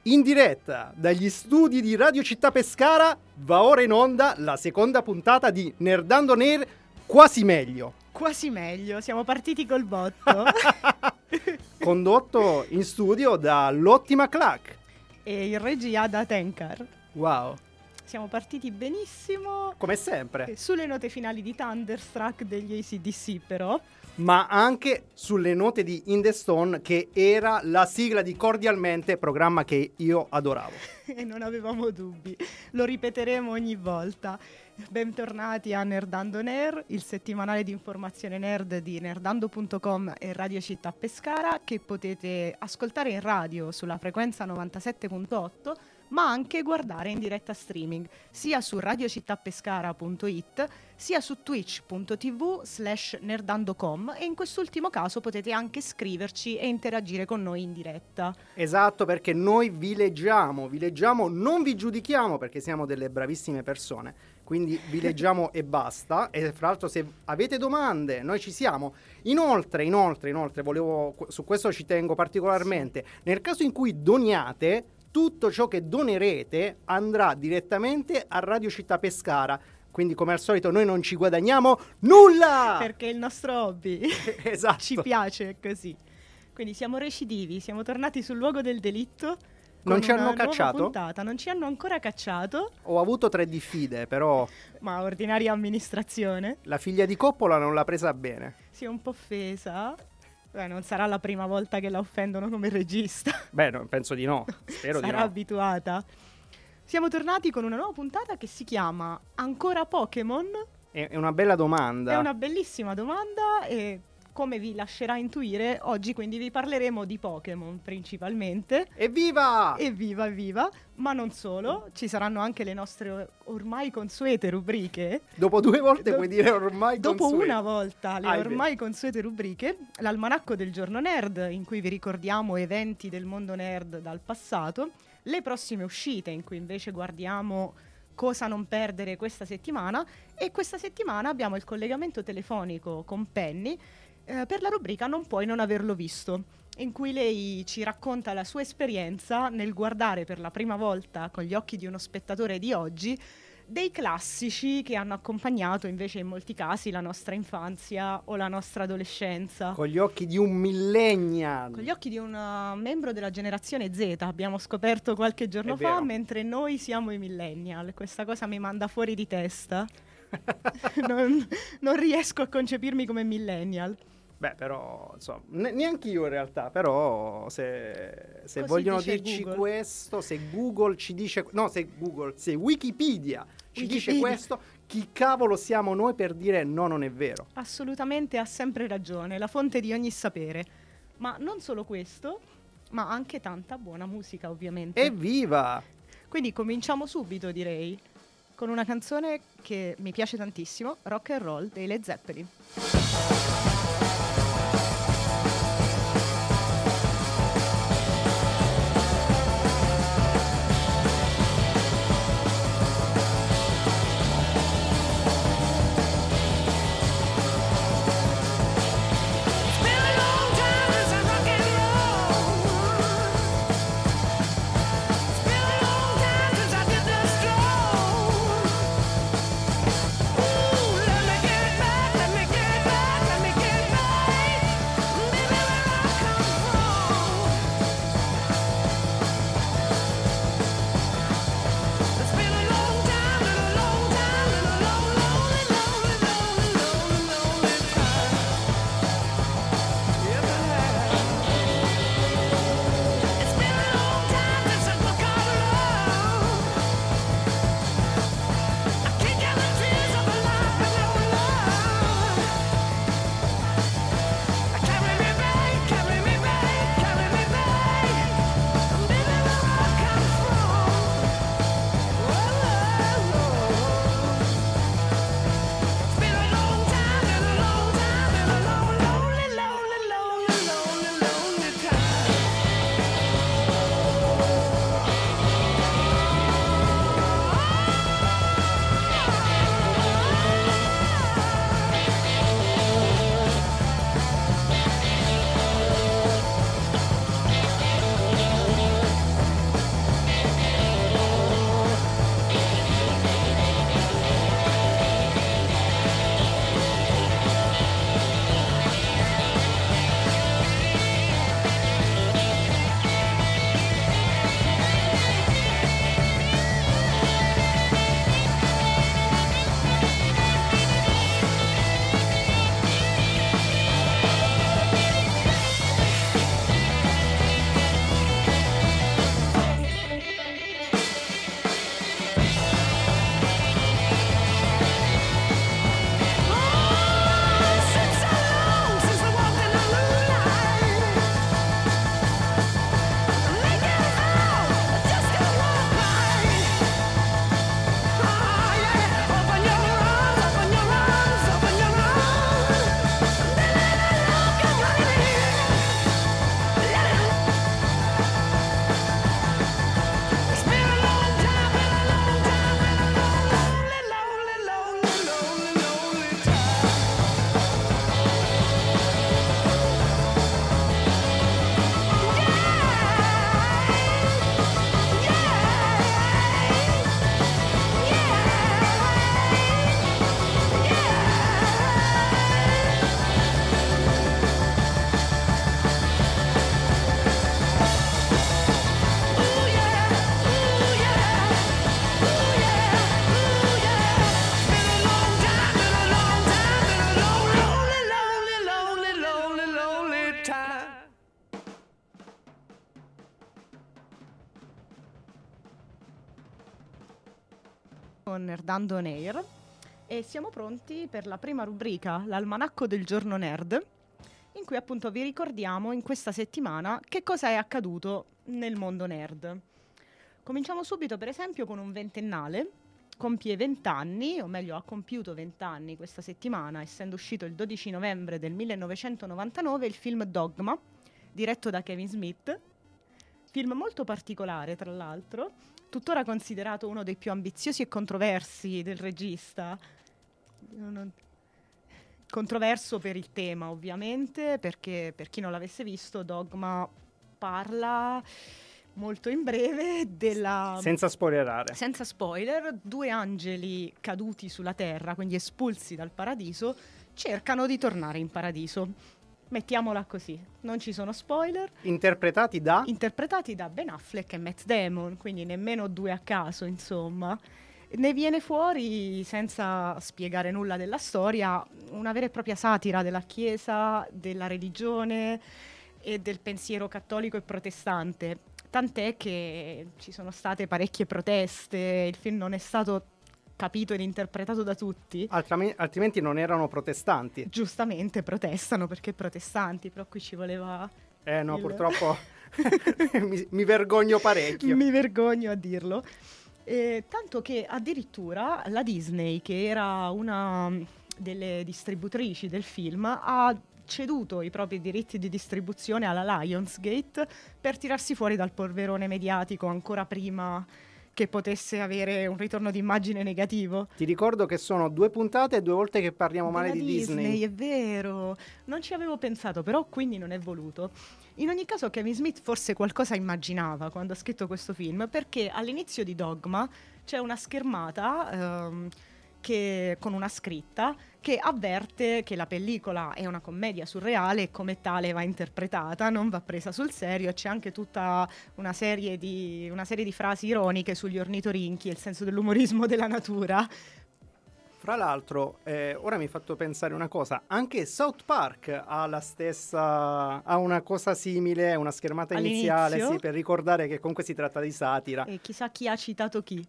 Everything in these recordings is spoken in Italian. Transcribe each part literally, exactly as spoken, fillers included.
In diretta dagli studi di Radio Città Pescara va ora in onda la seconda puntata di Nerdando Nerd Quasi Meglio. Quasi meglio, siamo partiti col botto. Condotto in studio dall'ottima Clack. E in regia da Tenkar. Wow. Siamo partiti benissimo. Come sempre. Sulle note finali di Thunderstruck degli A C D C però. Ma anche sulle note di In The Stone, che era la sigla di Cordialmente, programma che io adoravo. E non avevamo dubbi, lo ripeteremo ogni volta. Bentornati a Nerdando Nerd, il settimanale di informazione nerd di nerdando punto com e Radio Città Pescara, che potete ascoltare in radio sulla frequenza novantasette virgola otto, ma anche guardare in diretta streaming, sia su radiocittapescara punto it, sia su twitch punto tv slash nerdandocom, e in quest'ultimo caso potete anche scriverci e interagire con noi in diretta. Esatto, perché noi vi leggiamo, vi leggiamo, non vi giudichiamo perché siamo delle bravissime persone, quindi vi leggiamo e basta. E fra l'altro, se avete domande, noi ci siamo. Inoltre, inoltre, inoltre, volevo, su questo ci tengo particolarmente, nel caso in cui doniate, tutto ciò che donerete andrà direttamente a Radio Città Pescara. Quindi, come al solito, noi non ci guadagniamo nulla! Perché è il nostro hobby. Esatto. Ci piace così. Quindi siamo recidivi, siamo tornati sul luogo del delitto. Non ci hanno cacciato? Puntata. Non ci hanno ancora cacciato. Ho avuto tre diffide, però... Ma ordinaria amministrazione. La figlia di Coppola non l'ha presa bene. Si è un po' offesa. Beh, non sarà la prima volta che la offendono come regista. Beh, no, penso di no. Spero Sarà di no. abituata. Siamo tornati con una nuova puntata che si chiama Ancora Pokémon? È una bella domanda. È una bellissima domanda e, come vi lascerà intuire, oggi quindi vi parleremo di Pokémon principalmente. Evviva! Evviva, evviva! Ma non solo, ci saranno anche le nostre ormai consuete rubriche. Dopo due volte Do- puoi dire ormai Dopo consuete. una volta, le Ah, ormai consuete rubriche. L'almanacco del giorno nerd, in cui vi ricordiamo eventi del mondo nerd dal passato. Le prossime uscite, in cui invece guardiamo cosa non perdere questa settimana. E questa settimana abbiamo il collegamento telefonico con Penny eh, per la rubrica Non puoi non averlo visto, in cui lei ci racconta la sua esperienza nel guardare per la prima volta con gli occhi di uno spettatore di oggi dei classici che hanno accompagnato invece in molti casi la nostra infanzia o la nostra adolescenza. Con gli occhi di un millennial. Con gli occhi di un uh, membro della generazione Z, abbiamo scoperto qualche giorno È fa, vero. mentre noi siamo i millennial. Questa cosa mi manda fuori di testa. non, non riesco a concepirmi come millennial. Beh, però, insomma, ne- neanche io in realtà, però se, se Così vogliono dice dirci Google. questo, se Google ci dice, no, se Google, se Wikipedia ci dice Wikipedia. questo, chi cavolo siamo noi per dire no, non è vero? Assolutamente, ha sempre ragione, la fonte di ogni sapere. Ma non solo questo, ma anche tanta buona musica, ovviamente. Evviva! Quindi cominciamo subito, direi, con una canzone che mi piace tantissimo, Rock and Roll dei Led Zeppelin. Let me get back, let me get back. con Nerdando on Air e siamo pronti per la prima rubrica, l'almanacco del giorno nerd, in cui appunto vi ricordiamo in questa settimana che cosa è accaduto nel mondo nerd. Cominciamo subito per esempio con un ventennale, compie vent'anni, o meglio ha compiuto vent'anni questa settimana, essendo uscito il dodici novembre del millenovecentonovantanove il film Dogma, diretto da Kevin Smith, film molto particolare tra l'altro, tuttora considerato uno dei più ambiziosi e controversi del regista. Non... Controverso per il tema, ovviamente, perché per chi non l'avesse visto, Dogma parla molto in breve della... Senza spoilerare. Senza spoiler, due angeli caduti sulla terra, quindi espulsi dal paradiso, cercano di tornare in paradiso. Mettiamola così, non ci sono spoiler. Interpretati da? Interpretati da Ben Affleck e Matt Damon, quindi nemmeno due a caso, insomma. Ne viene fuori, senza spiegare nulla della storia, una vera e propria satira della Chiesa, della religione e del pensiero cattolico e protestante. Tant'è che ci sono state parecchie proteste, il film non è stato capito ed interpretato da tutti. Altrame- altrimenti non erano protestanti. Giustamente protestano perché protestanti, però qui ci voleva... Eh no, il... purtroppo mi, mi vergogno parecchio. Mi vergogno a dirlo. Eh, tanto che addirittura la Disney, che era una delle distributrici del film, ha ceduto i propri diritti di distribuzione alla Lionsgate per tirarsi fuori dal polverone mediatico ancora prima che potesse avere un ritorno d'immagine negativo. Ti ricordo che sono due puntate e due volte che parliamo male Della di Disney. Disney. È vero, non ci avevo pensato, però quindi non è voluto. In ogni caso Kevin Smith forse qualcosa immaginava quando ha scritto questo film, perché all'inizio di Dogma c'è una schermata ehm, che, con una scritta che avverte che la pellicola è una commedia surreale e come tale va interpretata, non va presa sul serio, e c'è anche tutta una serie di, una serie di frasi ironiche sugli ornitorinchi e il senso dell'umorismo della natura. Fra l'altro, eh, ora mi hai fatto pensare una cosa, anche South Park ha la stessa, ha una cosa simile, una schermata All'inizio? iniziale, sì, per ricordare che comunque si tratta di satira. E chissà chi ha citato chi.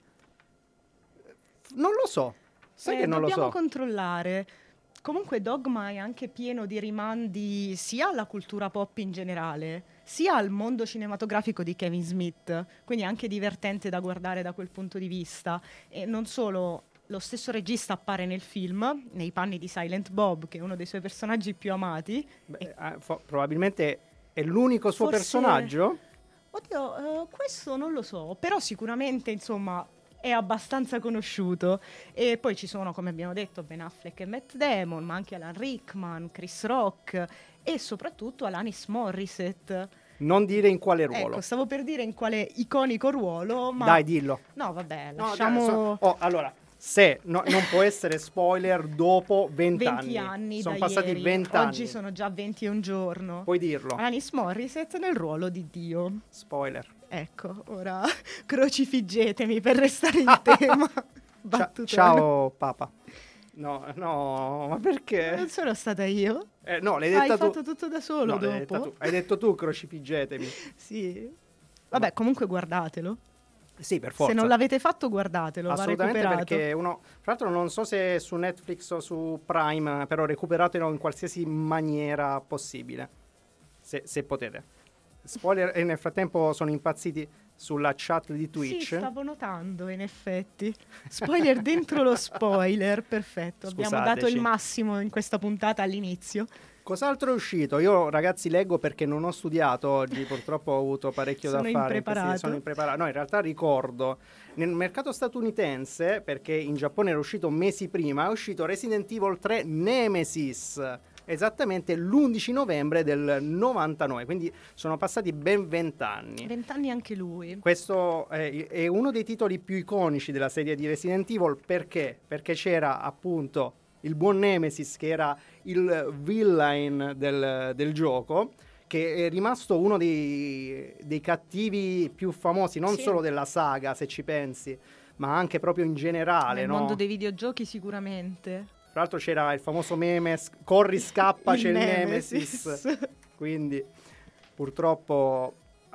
Non lo so, sai Eh, che non lo dobbiamo so. controllare. Comunque Dogma è anche pieno di rimandi sia alla cultura pop in generale, sia al mondo cinematografico di Kevin Smith, quindi è anche divertente da guardare da quel punto di vista. E non solo, lo stesso regista appare nel film, nei panni di Silent Bob, che è uno dei suoi personaggi più amati. Beh, E eh, fo- probabilmente è l'unico suo forse- personaggio. Oddio, eh, questo non lo so, però sicuramente, insomma, è abbastanza conosciuto. E poi ci sono, come abbiamo detto, Ben Affleck e Matt Damon, ma anche Alan Rickman, Chris Rock e soprattutto Alanis Morissette. Non dire in quale ruolo. Ecco, stavo per dire in quale iconico ruolo, ma... Dai, dillo. No, vabbè, No, lasciamo... dai, so- oh, allora, se no- non può essere spoiler dopo venti venti anni Sono da passati ieri. venti anni. Oggi sono già venti e un giorno. Puoi dirlo. Alanis Morissette nel ruolo di Dio. Spoiler. Ecco, ora crocifiggetemi per restare in tema. Cia- Battutone. ciao Papa. No, no, ma perché? Non sono stata io. Eh, no, l'hai Hai detta tu. fatto tutto da solo No, l'hai detta dopo. tu. Hai detto tu, crocifiggetemi. Sì. Vabbè, comunque guardatelo. Sì, per forza. Se non l'avete fatto, guardatelo. Va Assolutamente, recuperato. perché uno, tra l'altro non so se è su Netflix o su Prime, però recuperatelo in qualsiasi maniera possibile, se, se potete. Spoiler, e nel frattempo sono impazziti sulla chat di Twitch. Sì, stavo notando, in effetti. Spoiler dentro lo spoiler, perfetto. Abbiamo dato Scusateci. il massimo in questa puntata all'inizio. Cos'altro è uscito? Io ragazzi leggo perché non ho studiato oggi, purtroppo ho avuto parecchio Sono da fare. impreparato. Questi- Sono impreparato. No, in realtà ricordo, nel mercato statunitense, perché in Giappone era uscito mesi prima, è uscito Resident Evil tre Nemesis, esattamente l'undici novembre del novantanove, quindi sono passati ben vent'anni. Vent'anni anche lui. Questo è, è uno dei titoli più iconici della serie di Resident Evil, perché? Perché c'era appunto il buon Nemesis, che era il villain del, del gioco, che è rimasto uno dei, dei cattivi più famosi, non Sì. solo della saga, se ci pensi, ma anche proprio in generale, Nel no? mondo dei videogiochi sicuramente. Tra l'altro c'era il famoso meme, s- corri, scappa, Il c'è il Nemesis. Nemesis. Quindi purtroppo... a-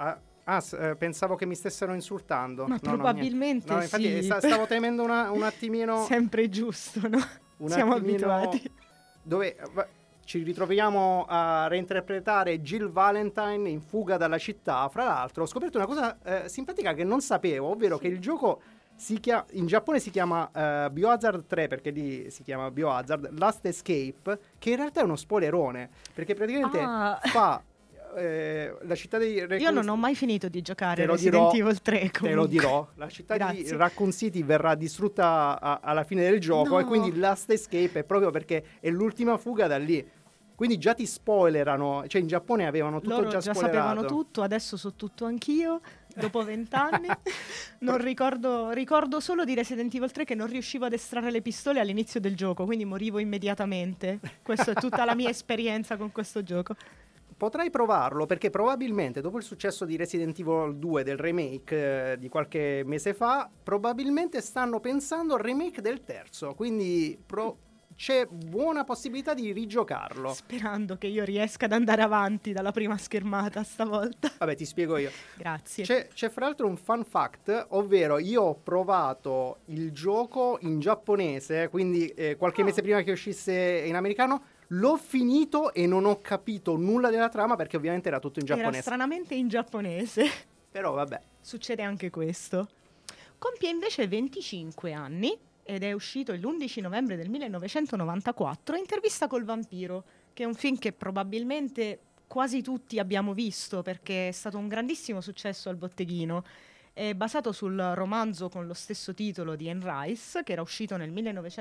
Ah, s- eh, pensavo che mi stessero insultando. Ma No, no, probabilmente niente. No, infatti sì. sta- stavo temendo una- un attimino... Sempre giusto, no? un Siamo attimino abituati. Dove va- ci ritroviamo a reinterpretare Jill Valentine in Fuga dalla città. Fra l'altro ho scoperto una cosa eh, simpatica che non sapevo, ovvero che il gioco si chia- in Giappone si chiama eh, Biohazard tre, perché lì si chiama Biohazard Last Escape, che in realtà è uno spoilerone, perché praticamente Ah. fa eh, la città dei Raccoon Io non ho mai finito di giocare Te lo Resident dirò, Evil tre. Te lo dirò. La città di Grazie. Raccoon City verrà distrutta a- alla fine del gioco, No. e quindi Last Escape è proprio perché è l'ultima fuga da lì. Quindi già ti spoilerano, cioè in Giappone avevano tutto Loro già già spoilerato. sapevano tutto, adesso so tutto anch'io, dopo vent'anni. Non ricordo, ricordo solo di Resident Evil tre che non riuscivo ad estrarre le pistole all'inizio del gioco, quindi morivo immediatamente. Questa è tutta la mia esperienza con questo gioco. Potrai provarlo, perché probabilmente dopo il successo di Resident Evil due, del remake eh, di qualche mese fa, probabilmente stanno pensando al remake del terzo, quindi pro- c'è buona possibilità di rigiocarlo. Sperando che io riesca ad andare avanti dalla prima schermata stavolta. Vabbè, ti spiego io. Grazie. C'è, c'è fra l'altro un fun fact, ovvero io ho provato il gioco in giapponese, quindi eh, qualche Oh. mese prima che uscisse in americano, l'ho finito e non ho capito nulla della trama perché ovviamente era tutto in Era giapponese. stranamente in giapponese. Però vabbè. Succede anche questo. Compie invece venticinque anni ed è uscito l'undici novembre del millenovecentonovantaquattro Intervista col vampiro, che è un film che probabilmente quasi tutti abbiamo visto perché è stato un grandissimo successo al botteghino. È basato sul romanzo con lo stesso titolo di Anne Rice, che era uscito nel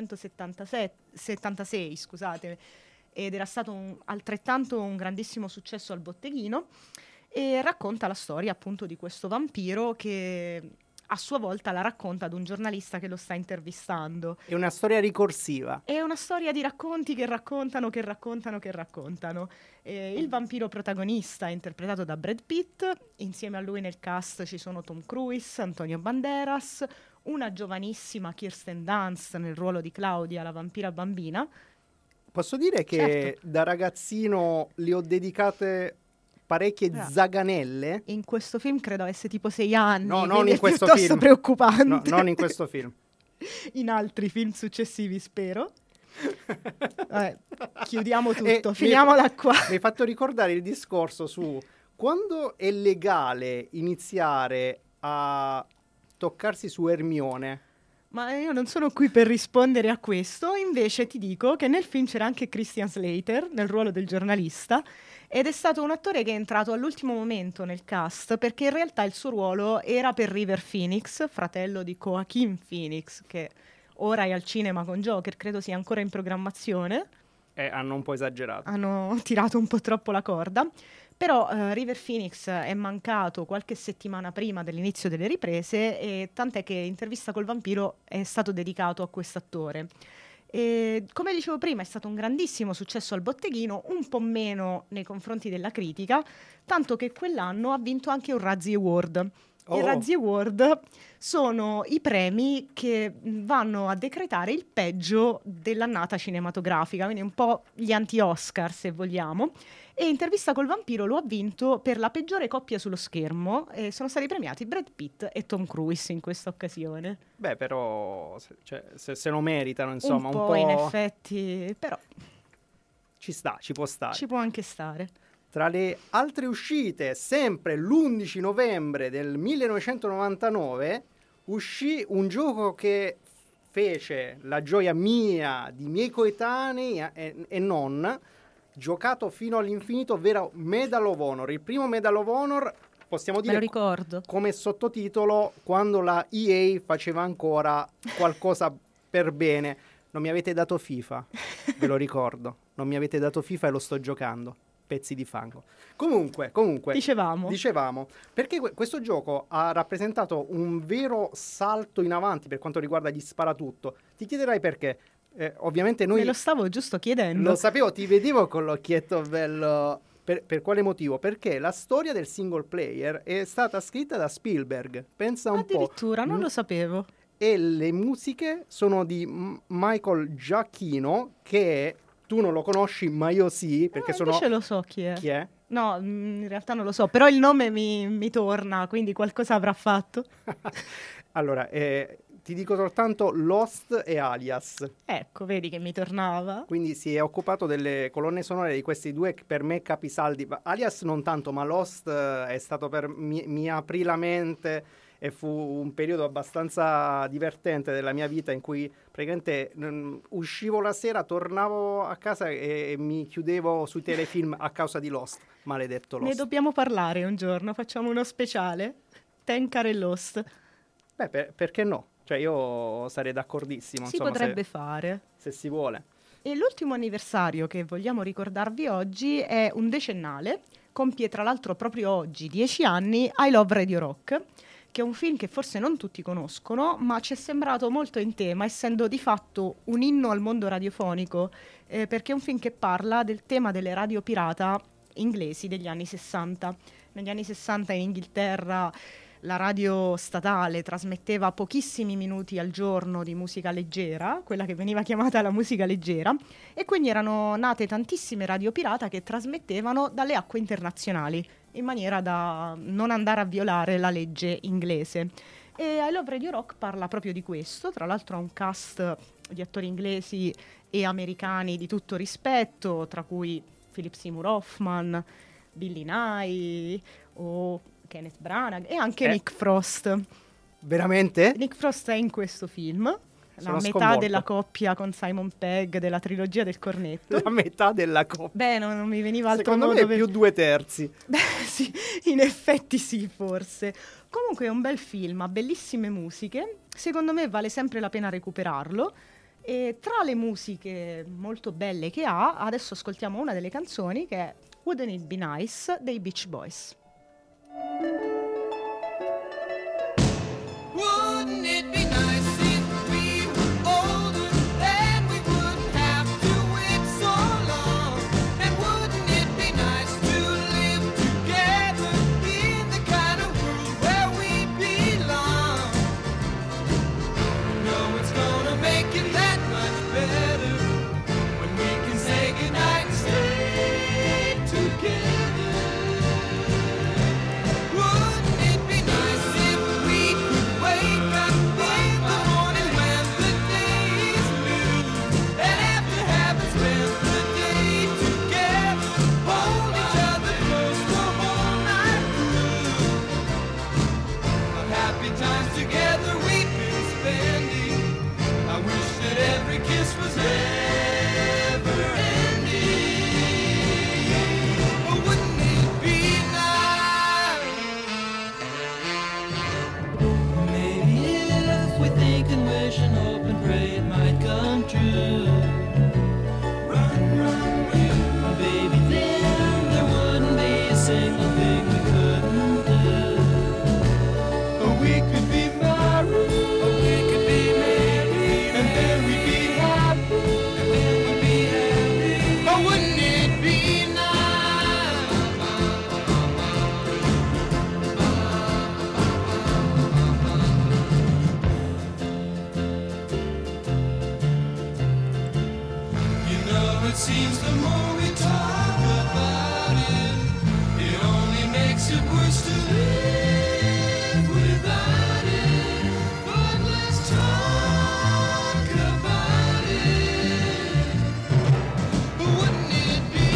millenovecentosettantasei, scusate, ed era stato un- altrettanto un grandissimo successo al botteghino, e racconta la storia appunto di questo vampiro che a sua volta la racconta ad un giornalista che lo sta intervistando. È una storia ricorsiva. È una storia di racconti che raccontano, che raccontano, che raccontano. Eh, il vampiro protagonista è interpretato da Brad Pitt, insieme a lui nel cast ci sono Tom Cruise, Antonio Banderas, una giovanissima Kirsten Dunst nel ruolo di Claudia, la vampira bambina. Posso dire che Certo. da ragazzino le ho dedicate parecchie Ah. zaganelle. In questo film credo avesse tipo sei anni, No, non quindi in è questo piuttosto film. preoccupante. No, non in questo film. In altri film successivi, spero. Vabbè, chiudiamo E tutto, mi- finiamola qua. Mi hai fatto ricordare il discorso su quando è legale iniziare a toccarsi su Hermione. Ma io non sono qui per rispondere a questo, invece ti dico che nel film c'era anche Christian Slater nel ruolo del giornalista ed è stato un attore che è entrato all'ultimo momento nel cast perché in realtà il suo ruolo era per River Phoenix, fratello di Joaquin Phoenix, che ora è al cinema con Joker, credo sia ancora in programmazione. Eh, hanno un po' esagerato. Hanno tirato un po' troppo la corda. Però eh, River Phoenix è mancato qualche settimana prima dell'inizio delle riprese, e tant'è che Intervista col vampiro è stato dedicato a quest'attore. E, come dicevo prima, è stato un grandissimo successo al botteghino, un po' meno nei confronti della critica, tanto che quell'anno ha vinto anche un Razzie Award. Oh. I Razzie Award sono i premi che mh, vanno a decretare il peggio dell'annata cinematografica, quindi un po' gli anti-Oscar se vogliamo. E Intervista col vampiro lo ha vinto per la peggiore coppia sullo schermo e sono stati premiati Brad Pitt e Tom Cruise in questa occasione. Beh, però se, cioè, se, se lo meritano, insomma, un un po' po', in effetti, però ci sta, ci può stare. ci può anche stare. Tra le altre uscite, sempre l'undici novembre del millenovecentonovantanove, uscì un gioco che fece la gioia mia, di miei coetanei e, e non, giocato fino all'infinito, ovvero Medal of Honor. Il primo Medal of Honor, possiamo Me lo dire ricordo. come sottotitolo, quando la E A faceva ancora qualcosa per bene. Non mi avete dato FIFA, ve lo ricordo. Non mi avete dato FIFA e lo sto giocando. Pezzi di fango. Comunque, comunque, Dicevamo. dicevamo, perché que- questo gioco ha rappresentato un vero salto in avanti per quanto riguarda gli sparatutto. Ti chiederai perché. Eh, ovviamente noi Me lo stavo giusto chiedendo. lo sapevo, ti vedevo con l'occhietto bello. Per, per quale motivo? Perché la storia del single player è stata scritta da Spielberg. Pensa un po'. Addirittura, non Mm. lo sapevo. E le musiche sono di M- Michael Giacchino, che tu non lo conosci, ma io sì, perché Ah, sono... invece lo so chi è. Chi è? No, in realtà non lo so, però il nome mi, mi torna, quindi qualcosa avrà fatto. Allora, eh, ti dico soltanto Lost e Alias. Ecco, vedi che mi tornava. Quindi si è occupato delle colonne sonore di questi due, per me capisaldi. Alias non tanto, ma Lost eh, è stato per mi, mi aprì la mente e fu un periodo abbastanza divertente della mia vita in cui praticamente mh, uscivo la sera, tornavo a casa e, e mi chiudevo sui telefilm a causa di Lost. Maledetto Lost. Ne dobbiamo parlare un giorno, facciamo uno speciale. Tenkar e Lost. Beh, per, perché no? Cioè io sarei d'accordissimo. Si insomma, potrebbe se, fare. se si vuole. E l'ultimo anniversario che vogliamo ricordarvi oggi è un decennale, compie tra l'altro proprio oggi, dieci anni, I Love Radio Rock, che è un film che forse non tutti conoscono, ma ci è sembrato molto in tema, essendo di fatto un inno al mondo radiofonico, eh, perché è un film che parla del tema delle radio pirata inglesi degli anni sessanta. Negli anni sessanta in Inghilterra la radio statale trasmetteva pochissimi minuti al giorno di musica leggera, quella che veniva chiamata la musica leggera, e quindi erano nate tantissime radio pirata che trasmettevano dalle acque internazionali, in maniera da non andare a violare la legge inglese. E I Love Radio Rock parla proprio di questo, tra l'altro ha un cast di attori inglesi e americani di tutto rispetto, tra cui Philip Seymour Hoffman, Billy Nye o Kenneth Branagh e anche Eh. Nick Frost. Veramente? Nick Frost è in questo film, la Sono metà sconvolto. della coppia con Simon Pegg della trilogia del cornetto. La metà della coppia. Beh, non, non mi veniva altro Secondo modo me è per- più due terzi. Beh, sì, in effetti sì, forse. Comunque è un bel film, ha bellissime musiche. Secondo me vale sempre la pena recuperarlo. E tra le musiche molto belle che ha, adesso ascoltiamo una delle canzoni che è Wouldn't It Be Nice dei Beach Boys. Wouldn't it be nice if we were older, then we wouldn't have to wait so long? And wouldn't it be nice to live together in the kind of world where we belong? No, it's gonna make it that much better when we can say goodnight and stay together. Wouldn't it be nice if we could wake up in the morning when the day is new, and after having spent the day together, hold each other close the whole night through? What happy times together we've been spending. I wish that every kiss was never ending. But wouldn't it be nice? Maybe if we think and wish and hope and pray it might come true. Run, run, you. Baby, then there wouldn't be a single thing we couldn't do. Or we could be married. Or we could be married. And then we'd be happy. And then we'd be happy. But wouldn't it be nice? You know, it seems the more we talk about it, it only makes it worse to live without it. But let's talk about it. But wouldn't it be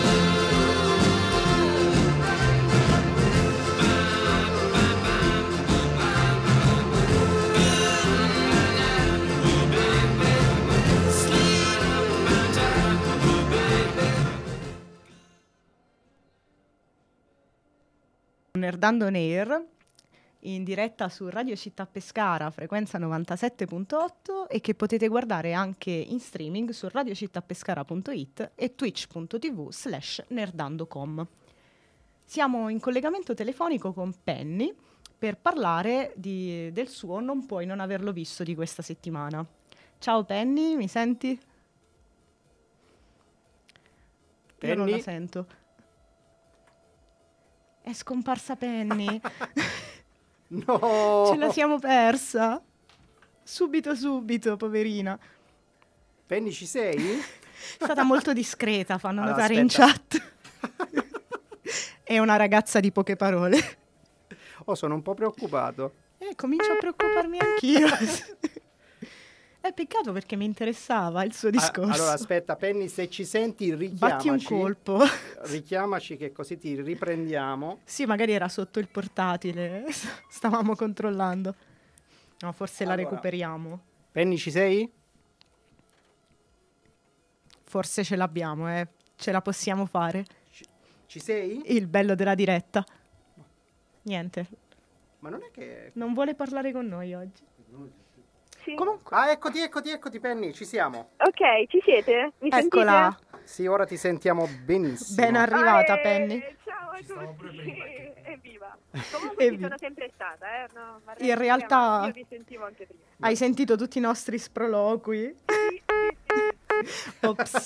Nerdando on Air, in diretta su Radio Città Pescara, frequenza novantasette virgola otto, e che potete guardare anche in streaming su radiocittapescara punto it e twitch punto tv slash nerdandocom. Siamo in collegamento telefonico con Penny per parlare di- del suo Non puoi non averlo visto di questa settimana. Ciao Penny, mi senti? Io non Penny? la sento. È scomparsa Penny. No! Ce la siamo persa. Subito, subito, poverina. Penny, ci sei? È stata molto discreta, fanno Allora, notare aspetta. in chat. È una ragazza di poche parole. Oh, sono un po' preoccupato. Eh, comincio a preoccuparmi anch'io. È peccato perché mi interessava il suo Ah, discorso. allora aspetta, Penny, se ci senti richiamaci. Batti un colpo. Richiamaci che così ti riprendiamo. Sì, magari era sotto il portatile. Stavamo controllando. No, forse la Allora. recuperiamo. Penny, ci sei? Forse ce l'abbiamo, eh. Ce la possiamo fare. Ci, ci sei? Il bello della diretta. Niente, Ma non è che... non vuole parlare con noi oggi. Sì. Comunque, Ah, eccoti, eccoti, eccoti, Penny, ci siamo. Ok, ci siete? Mi eccola. sentite? Sì, ora ti sentiamo benissimo. Ben arrivata, Ah, eh, Penny. Ciao a tutti. Evviva. Comunque ci Evviva. sono sempre stata, eh. No, vorrei In dire, realtà- ma io vi sentivo anche prima. Hai sentito tutti i nostri sproloqui? Ops.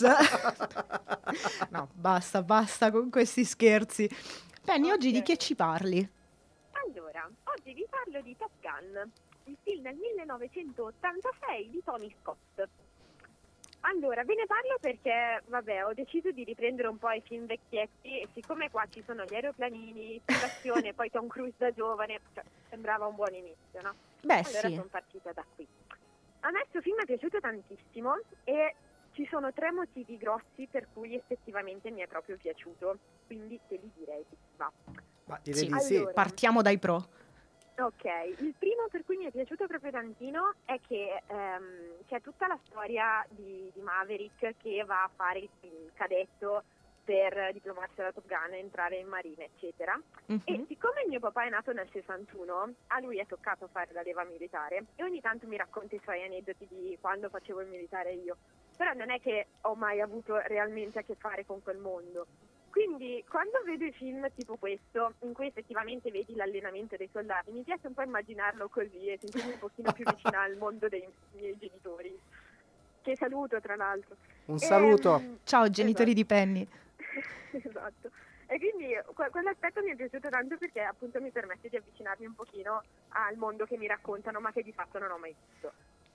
No, basta, basta con questi scherzi. Penny, oggi di Ok. che ci parli? Allora, oggi vi parlo di Top Gun, il film del millenovecentottantasei di Tony Scott. Allora, ve ne parlo perché, vabbè, ho deciso di riprendere un po' i film vecchietti e siccome qua ci sono gli aeroplanini, l'azione, poi Tom Cruise da giovane, cioè, sembrava un buon inizio, no? Beh, Allora sì. sono partita da qui. A me questo film è piaciuto tantissimo e ci sono tre motivi grossi per cui effettivamente mi è proprio piaciuto, quindi te li direi che va. Ma direi Sì. di sì. Allora. Partiamo dai pro. Ok, il primo per cui mi è piaciuto proprio tantino è che ehm, c'è tutta la storia di, di Maverick che va a fare il, il cadetto per diplomarsi da Top Gun, entrare in marina, eccetera. Mhm. E siccome mio papà è nato nel sessantuno, a lui è toccato fare la leva militare e ogni tanto mi racconta i suoi aneddoti di quando facevo il militare io. Però non è che ho mai avuto realmente a che fare con quel mondo. Quindi quando vedo i film tipo questo, in cui effettivamente vedi l'allenamento dei soldati, mi piace un po' immaginarlo così e sentirmi un pochino più vicina al mondo dei miei genitori. Che saluto, tra l'altro. Un saluto. Ehm, Ciao, genitori di Penny. Esatto. E quindi que- quell'aspetto mi è piaciuto tanto perché appunto mi permette di avvicinarmi un pochino al mondo che mi raccontano ma che di fatto non ho mai visto.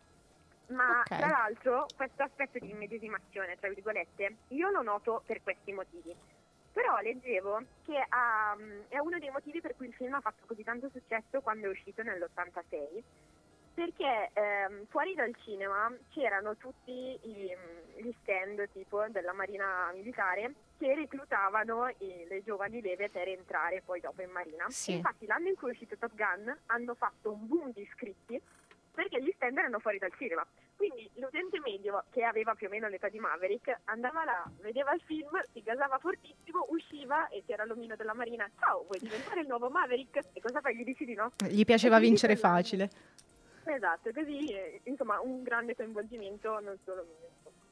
Ma Ok. tra l'altro questo aspetto di immedesimazione, tra virgolette, io lo noto per questi motivi. Però leggevo che um, è uno dei motivi per cui il film ha fatto così tanto successo quando è uscito nell'ottantasei, perché ehm, fuori dal cinema c'erano tutti i, gli stand tipo della Marina Militare che reclutavano i- le giovani leve per entrare poi dopo in Marina. Sì. E infatti l'anno in cui è uscito Top Gun hanno fatto un boom di iscritti perché gli stand erano fuori dal cinema. Quindi l'utente medio, che aveva più o meno l'età di Maverick, andava là, vedeva il film, si gasava fortissimo, usciva e c'era l'omino della Marina. Ciao, vuoi diventare il nuovo Maverick? E cosa fai? Gli dici di no? Gli piaceva E quindi vincere quell'anno- facile. Esatto, così eh, insomma un grande coinvolgimento non solo mio.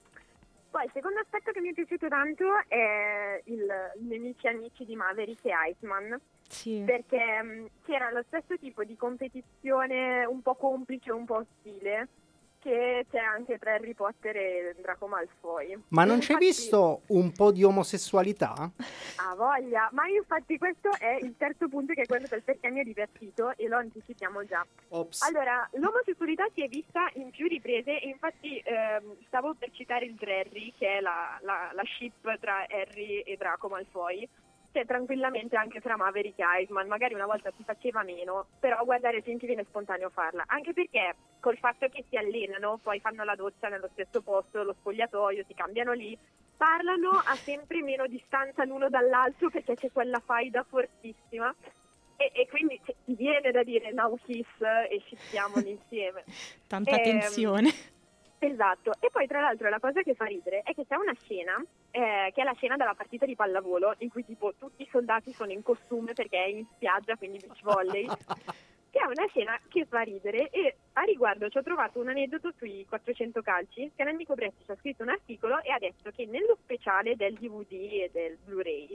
Poi il secondo aspetto che mi è piaciuto tanto è il i nemici amici di Maverick e Iceman, Sì. perché mh, c'era lo stesso tipo di competizione un po' complice, un po' ostile che c'è anche tra Harry Potter e Draco Malfoy. Ma E non c'è infatti- visto un po' di omosessualità? Ha voglia, ma infatti questo è il terzo punto che è quello del perché mi è divertito e lo anticipiamo già. Ops. Allora, l'omosessualità si è vista in più riprese e infatti ehm, stavo per citare il Drarry, che è la, la, la ship tra Harry e Draco Malfoy, c'è tranquillamente anche tra Maverick e Iceman, magari una volta si faceva meno, però guardare film ti viene spontaneo farla, anche perché col fatto che si allenano, poi fanno la doccia nello stesso posto, lo spogliatoio, si cambiano lì, parlano a sempre meno distanza l'uno dall'altro perché c'è quella faida fortissima. E, e quindi cioè, ti viene da dire now kiss e scippiamoli insieme. Tanta Ehm, tensione. Esatto, e poi tra l'altro la cosa che fa ridere è che c'è una scena, eh, che è la scena della partita di pallavolo, in cui tipo tutti i soldati sono in costume perché è in spiaggia, quindi beach volley, che è una scena che fa ridere e a riguardo ci ho trovato un aneddoto sui quattrocento calci, che l'amico Bresci ci ha scritto un articolo e ha detto che nello speciale del D V D e del Blu-ray,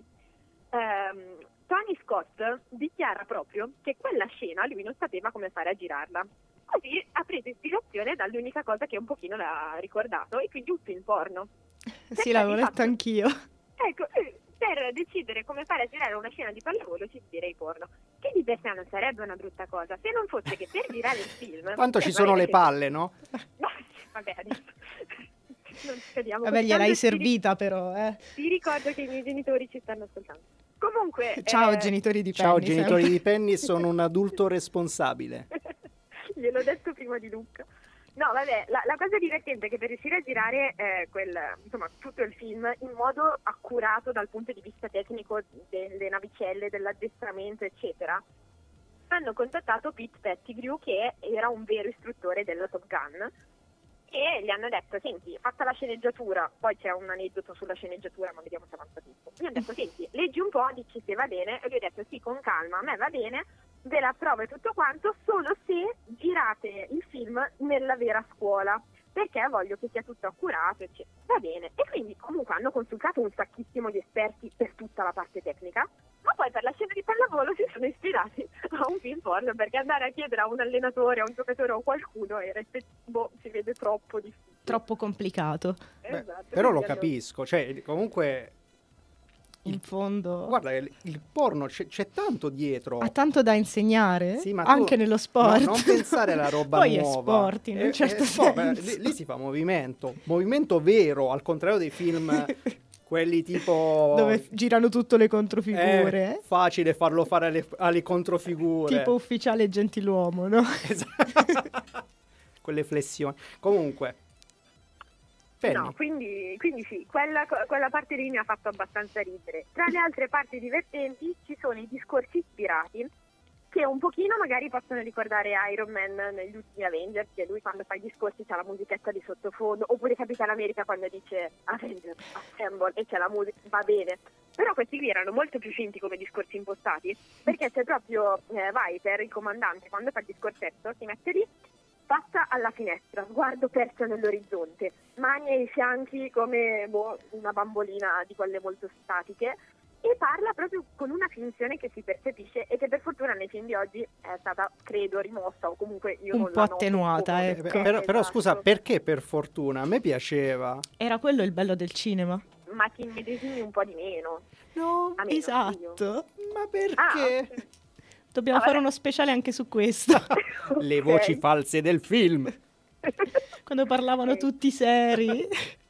ehm, Tony Scott dichiara proprio che quella scena lui non sapeva come fare a girarla. Così ha preso ispirazione dall'unica cosa che un pochino l'ha ricordato, e quindi un film porno. Sì, l'avevo di letto fatto- anch'io. Ecco, eh, per decidere come fare a girare una scena di pallavolo ci direi porno, che di per sé non sarebbe una brutta cosa, se non fosse che per girare il film... Tanto ci eh, sono le che- palle, no? No, vabbè, adesso... non speriamo Vabbè, così. gliel'hai Tanto ti ri- servita però, eh. Ti ricordo che i miei genitori ci stanno ascoltando. Comunque... Ciao eh, genitori di Ciao Penny, genitori sempre. di Penny, sono un adulto responsabile. Gliel'ho detto prima di Luca. No, vabbè, la, la cosa divertente è che per riuscire a girare eh, quel, insomma, tutto il film in modo accurato dal punto di vista tecnico delle navicelle, dell'addestramento, eccetera, hanno contattato Pete Pettigrew, che era un vero istruttore della Top Gun, e gli hanno detto: senti, fatta la sceneggiatura, poi c'è un aneddoto sulla sceneggiatura, ma vediamo se avanza tutto. Gli hanno detto: senti, leggi un po', dici se va bene, e lui ha detto: sì, con calma, a me va bene, ve la approvo e tutto quanto, solo se girate il film nella vera scuola, perché voglio che sia tutto accurato, eccetera. Va bene. E quindi comunque hanno consultato un sacchissimo di esperti per tutta la parte tecnica, ma poi per la scena di pallavolo si sono ispirati a un film porno, perché andare a chiedere a un allenatore, a un giocatore o qualcuno era boh, si vede troppo difficile. Troppo complicato. Beh, Esatto, però lo quindi hanno- capisco, cioè comunque In fondo guarda il, il porno c'è, c'è tanto dietro. ha tanto da insegnare, Sì, ma tu- anche nello sport. No, non pensare alla roba Poi nuova. è sport in un Eh, certo eh, sport, senso. eh, lì, lì si fa movimento, movimento vero, al contrario dei film quelli tipo Dove f- girano tutto le controfigure. È facile farlo fare alle, alle controfigure. Tipo ufficiale gentiluomo, no? Esatto. Quelle flessioni. Comunque Penny. No, quindi, quindi sì, quella, quella parte lì mi ha fatto abbastanza ridere. Tra le altre parti divertenti ci sono i discorsi ispirati, che un pochino magari possono ricordare Iron Man negli ultimi Avengers, che lui quando fa i discorsi c'ha la musichetta di sottofondo, oppure Capitan America quando dice Avengers Assemble e c'è la musica, va bene. Però questi qui erano molto più finti come discorsi impostati, perché c'è proprio eh, Viper, il comandante, quando fa il discorsetto si mette lì, passa alla finestra, sguardo perso nell'orizzonte, mani ai fianchi come boh, una bambolina di quelle molto statiche, e parla proprio con una finzione che si percepisce e che per fortuna nei film di oggi è stata, credo, rimossa, o comunque io Un non po' la noto attenuata, come- Eh, ecco. però, però Esatto. scusa, perché per fortuna? A me piaceva. Era quello il bello del cinema. Ma ti immedesimi un po' di meno. No, A meno, Esatto. ma perché? Ah, ok. Dobbiamo Ah, fare vabbè. uno speciale anche su questo. Le Ok. voci false del film. Quando parlavano Ok. tutti seri.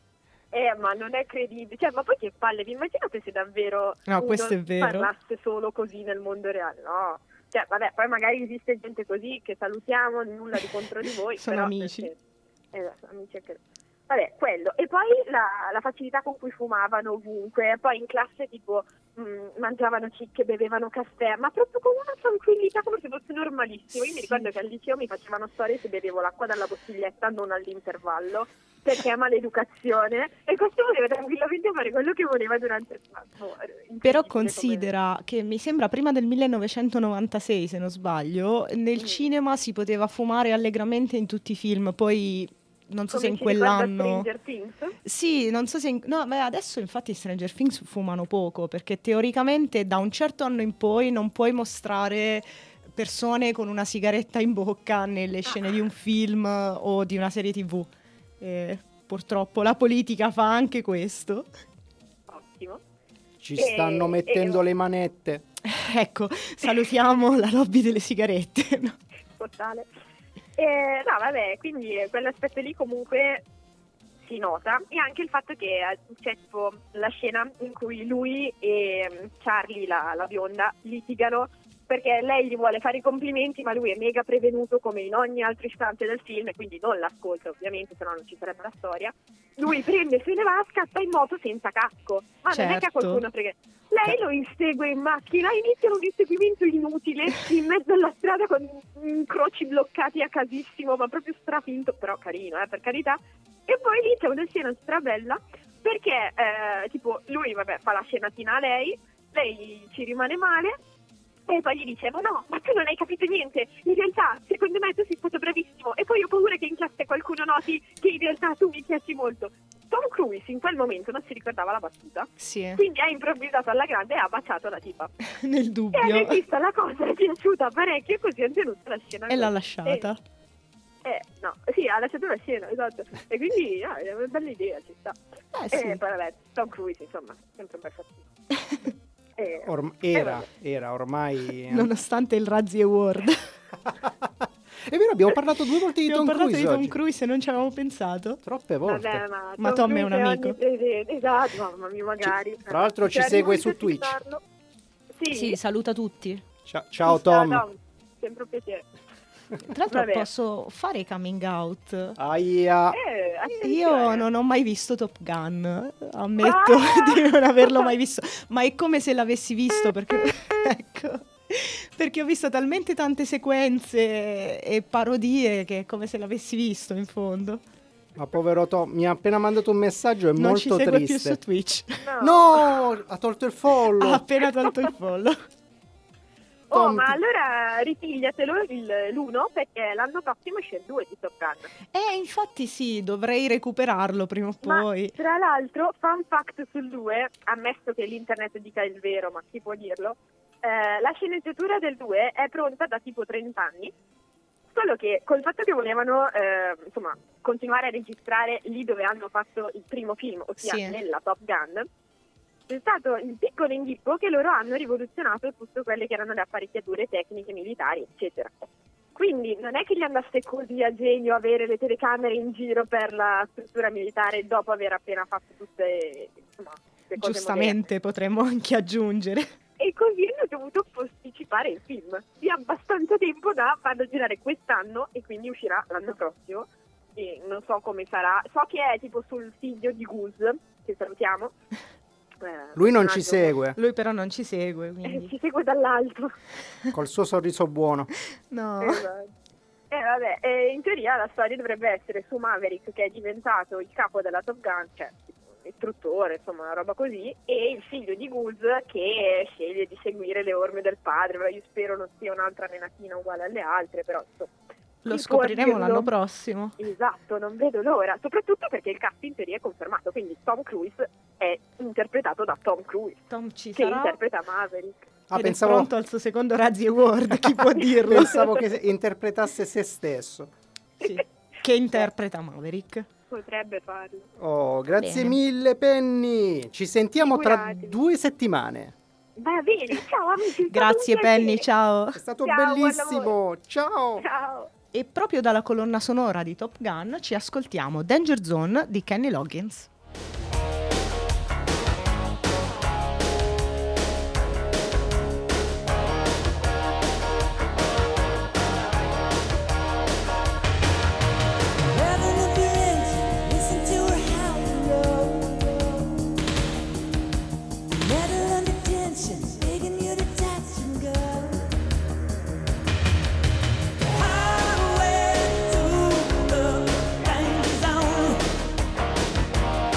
Eh, ma non è credibile. Cioè, ma poi che palle, vi immaginate se davvero No, uno questo è vero. parlasse solo così nel mondo reale? No. Cioè, vabbè, poi magari esiste gente così che salutiamo, nulla di contro di voi. Sono però, amici. perché- Esatto, amici anche. Vabbè, quello. E poi la, la facilità con cui fumavano ovunque. Poi in classe tipo mh, mangiavano cicche, bevevano caffè, ma proprio con una tranquillità come se fosse normalissimo. Io mi Sì. ricordo che al liceo mi facevano storie se bevevo l'acqua dalla bottiglietta, non all'intervallo, perché è maleducazione, e questo voleva tranquillamente fare quello che voleva durante il pranzo. Però considera che mi sembra prima del millenovecentonovantasei, se non sbaglio, nel Mm. cinema si poteva fumare allegramente in tutti i film, poi non so se in quell'anno... Stranger Things? Sì, non so se... in- No, beh, adesso infatti Stranger Things fumano poco, perché teoricamente da un certo anno in poi non puoi mostrare persone con una sigaretta in bocca nelle scene di un film o di una serie tivù. E purtroppo la politica fa anche questo. Ottimo. Ci E- stanno mettendo e- le manette. Ecco, salutiamo la lobby delle sigarette. No. Totale. Eh, no, vabbè, quindi eh, quell'aspetto lì comunque si nota, e anche il fatto che eh, c'è tipo la scena in cui lui e mm, Charlie, la, la bionda, litigano perché lei gli vuole fare i complimenti, ma lui è mega prevenuto come in ogni altro istante del film, e quindi non l'ascolta ovviamente, se no non ci sarebbe la storia. Lui prende, se ne va, scappa in moto senza casco, ma non è che a Certo. qualcuno frega. Lei lo insegue in macchina, inizia un inseguimento inutile in mezzo alla strada con incroci bloccati a casissimo, ma proprio strafinto, però carino, eh, per carità. E poi lì c'è una scena strabella perché eh, tipo lui vabbè fa la scenatina a lei, lei ci rimane male e poi gli dice: ma no, ma tu non hai capito niente, in realtà secondo me tu sei stato bravissimo, e poi ho paura che in classe qualcuno noti che in realtà tu mi piaci molto. Tom Cruise in quel momento non si ricordava la battuta, Sì, quindi ha improvvisato alla grande e ha baciato la tipa. nel E al dubbio. regista la cosa è piaciuta parecchio, così ha tenuto la scena. E l'ha così. lasciata. Eh, eh, no, sì, ha lasciato la scena, esatto. E quindi ah, è una bella idea, ci sta. Eh E sì. poi vabbè, Tom Cruise, insomma, sempre un bel fattino. Eh, Orm- eh, era, vabbè. era ormai. Nonostante il Razzie Award. È vero, abbiamo parlato due volte di Abbiamo Tom parlato Cruise di Tom oggi. Cruise e non ci avevamo pensato. Troppe volte. Vabbè, ma, Ma Tom è un Cruise amico. ogni- eh, eh, Esatto, mamma mia, magari. Tra l'altro ci Cioè, segue non su so Twitch. citarlo. Sì, Sì, saluta tutti. Ciao, ciao Tom. Ciao, Tom. Sempre un piacere. Tra l'altro Vabbè. posso fare i coming out. Aia. Eh, attenzione. Io non ho mai visto Top Gun, ammetto di non averlo mai visto, ma è come se l'avessi visto perché, ecco, perché ho visto talmente tante sequenze e parodie che è come se l'avessi visto in fondo. Ma povero Tom, mi ha appena mandato un messaggio, è Non ci molto segue più triste. su Twitch. No, ha tolto il follow. Ha appena tolto il follow. Oh, Tom, ma ti- allora ripigliatelo il- l'uno perché l'anno prossimo esce il due di Top Gun. Eh, infatti sì, dovrei recuperarlo prima o Ma poi. tra l'altro, fun fact sul due, ammesso che l'internet dica il vero, ma chi può dirlo, eh, la sceneggiatura del due è pronta da tipo trenta anni, solo che col fatto che volevano eh, insomma continuare a registrare lì dove hanno fatto il primo film, ossia Sì. nella Top Gun, c'è stato il piccolo inghippo che loro hanno rivoluzionato tutte quelle che erano le apparecchiature tecniche militari, eccetera. Quindi non è che gli andasse così a genio avere le telecamere in giro per la struttura militare dopo aver appena fatto tutte, insomma, queste cose moderne. Giustamente potremmo anche aggiungere. E così hanno dovuto posticipare il film di abbastanza tempo da farlo girare quest'anno e quindi uscirà l'anno prossimo. E non so come sarà. So che è tipo sul figlio di Goose, che salutiamo. Eh, Lui non ci personaggio- segue, Lui però non ci segue, Eh, quindi... ci segue dall'alto. col suo sorriso buono. No. Esatto. Eh, vabbè, eh, in teoria la storia dovrebbe essere su Maverick, che è diventato il capo della Top Gun, cioè istruttore, insomma, una roba così, e il figlio di Goose che sceglie di seguire le orme del padre. Però io spero non sia un'altra nenatina uguale alle altre, però insomma, Lo chi può scopriremo dirlo? l'anno prossimo. Esatto, non vedo l'ora, soprattutto perché il cast in teoria è confermato, quindi Tom Cruise è interpretato da Tom Cruise, Tom ci che sarà interpreta Maverick. Ah, ed pensavo, è pronto al suo secondo Razzie Award, chi può dirlo? pensavo che interpretasse se stesso. Sì. Che interpreta Maverick. Potrebbe farlo. Oh, grazie Bene. mille Penny. Ci sentiamo tra Figuratevi. due settimane. Va bene, ciao amici. è stato un Grazie piacere. Penny, ciao. È stato Ciao, buon bellissimo. lavoro. Ciao. Ciao. E proprio dalla colonna sonora di Top Gun ci ascoltiamo Danger Zone di Kenny Loggins. Revving up your engine, listen to her howl and roll. Metal under tension, begging you to touch and go. Highway to the danger zone.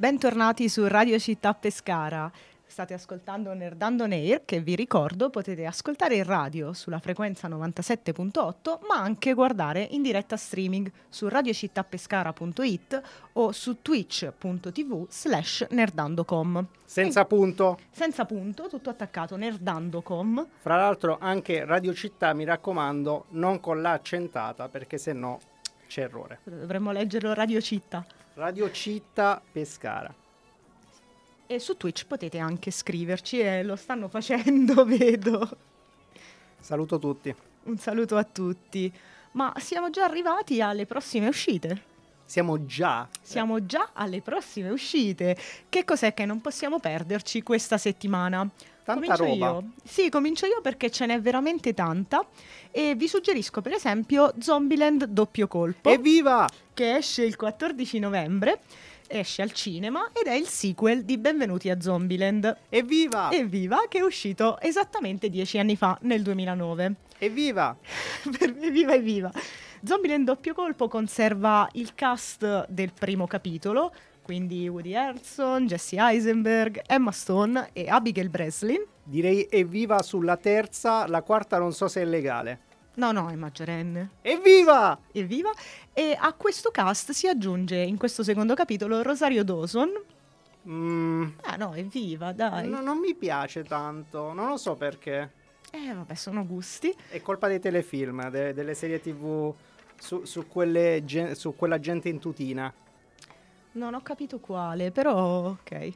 bentornati su Radio Città Pescara. State ascoltando Nerdando on Air, che vi ricordo potete ascoltare in radio sulla frequenza novantasette virgola otto, ma anche guardare in diretta streaming su radiocittapescara punto it o su twitch.tv slash nerdandocom. Senza punto. Senza punto, tutto attaccato, nerdandocom. Fra l'altro anche Radio Città, mi raccomando, non con la accentata, perché se no c'è errore. Dovremmo leggerlo Radio Città. Radio Città Pescara. E su Twitch potete anche scriverci e lo stanno facendo, vedo. Saluto tutti. Un saluto a tutti. Ma siamo già arrivati alle prossime uscite. Siamo già. Siamo già alle prossime uscite. Che cos'è che non possiamo perderci questa settimana? Tanta comincio roba. io. Sì, comincio io perché ce n'è veramente tanta. E vi suggerisco per esempio Zombieland Doppio Colpo, Evviva! che esce il quattordici novembre. Esce al cinema ed è il sequel di Benvenuti a Zombieland. Evviva! Evviva, che è uscito esattamente dieci anni fa, nel duemilanove. Evviva! Per- Evviva, evviva! Zombieland Doppio Colpo conserva il cast del primo capitolo, quindi Woody Harrelson, Jesse Eisenberg, Emma Stone e Abigail Breslin. Direi evviva sulla terza, la quarta non so se è legale. No, no, è maggiorenne. Evviva! Evviva! E a questo cast si aggiunge in questo secondo capitolo Rosario Dawson. Mm, Ah no, evviva, dai. no, non mi piace tanto, non lo so perché. Eh, vabbè, sono gusti. È colpa dei telefilm, de- delle serie tv su, su, quelle gen- su quella gente in tutina. Non ho capito quale, però ok.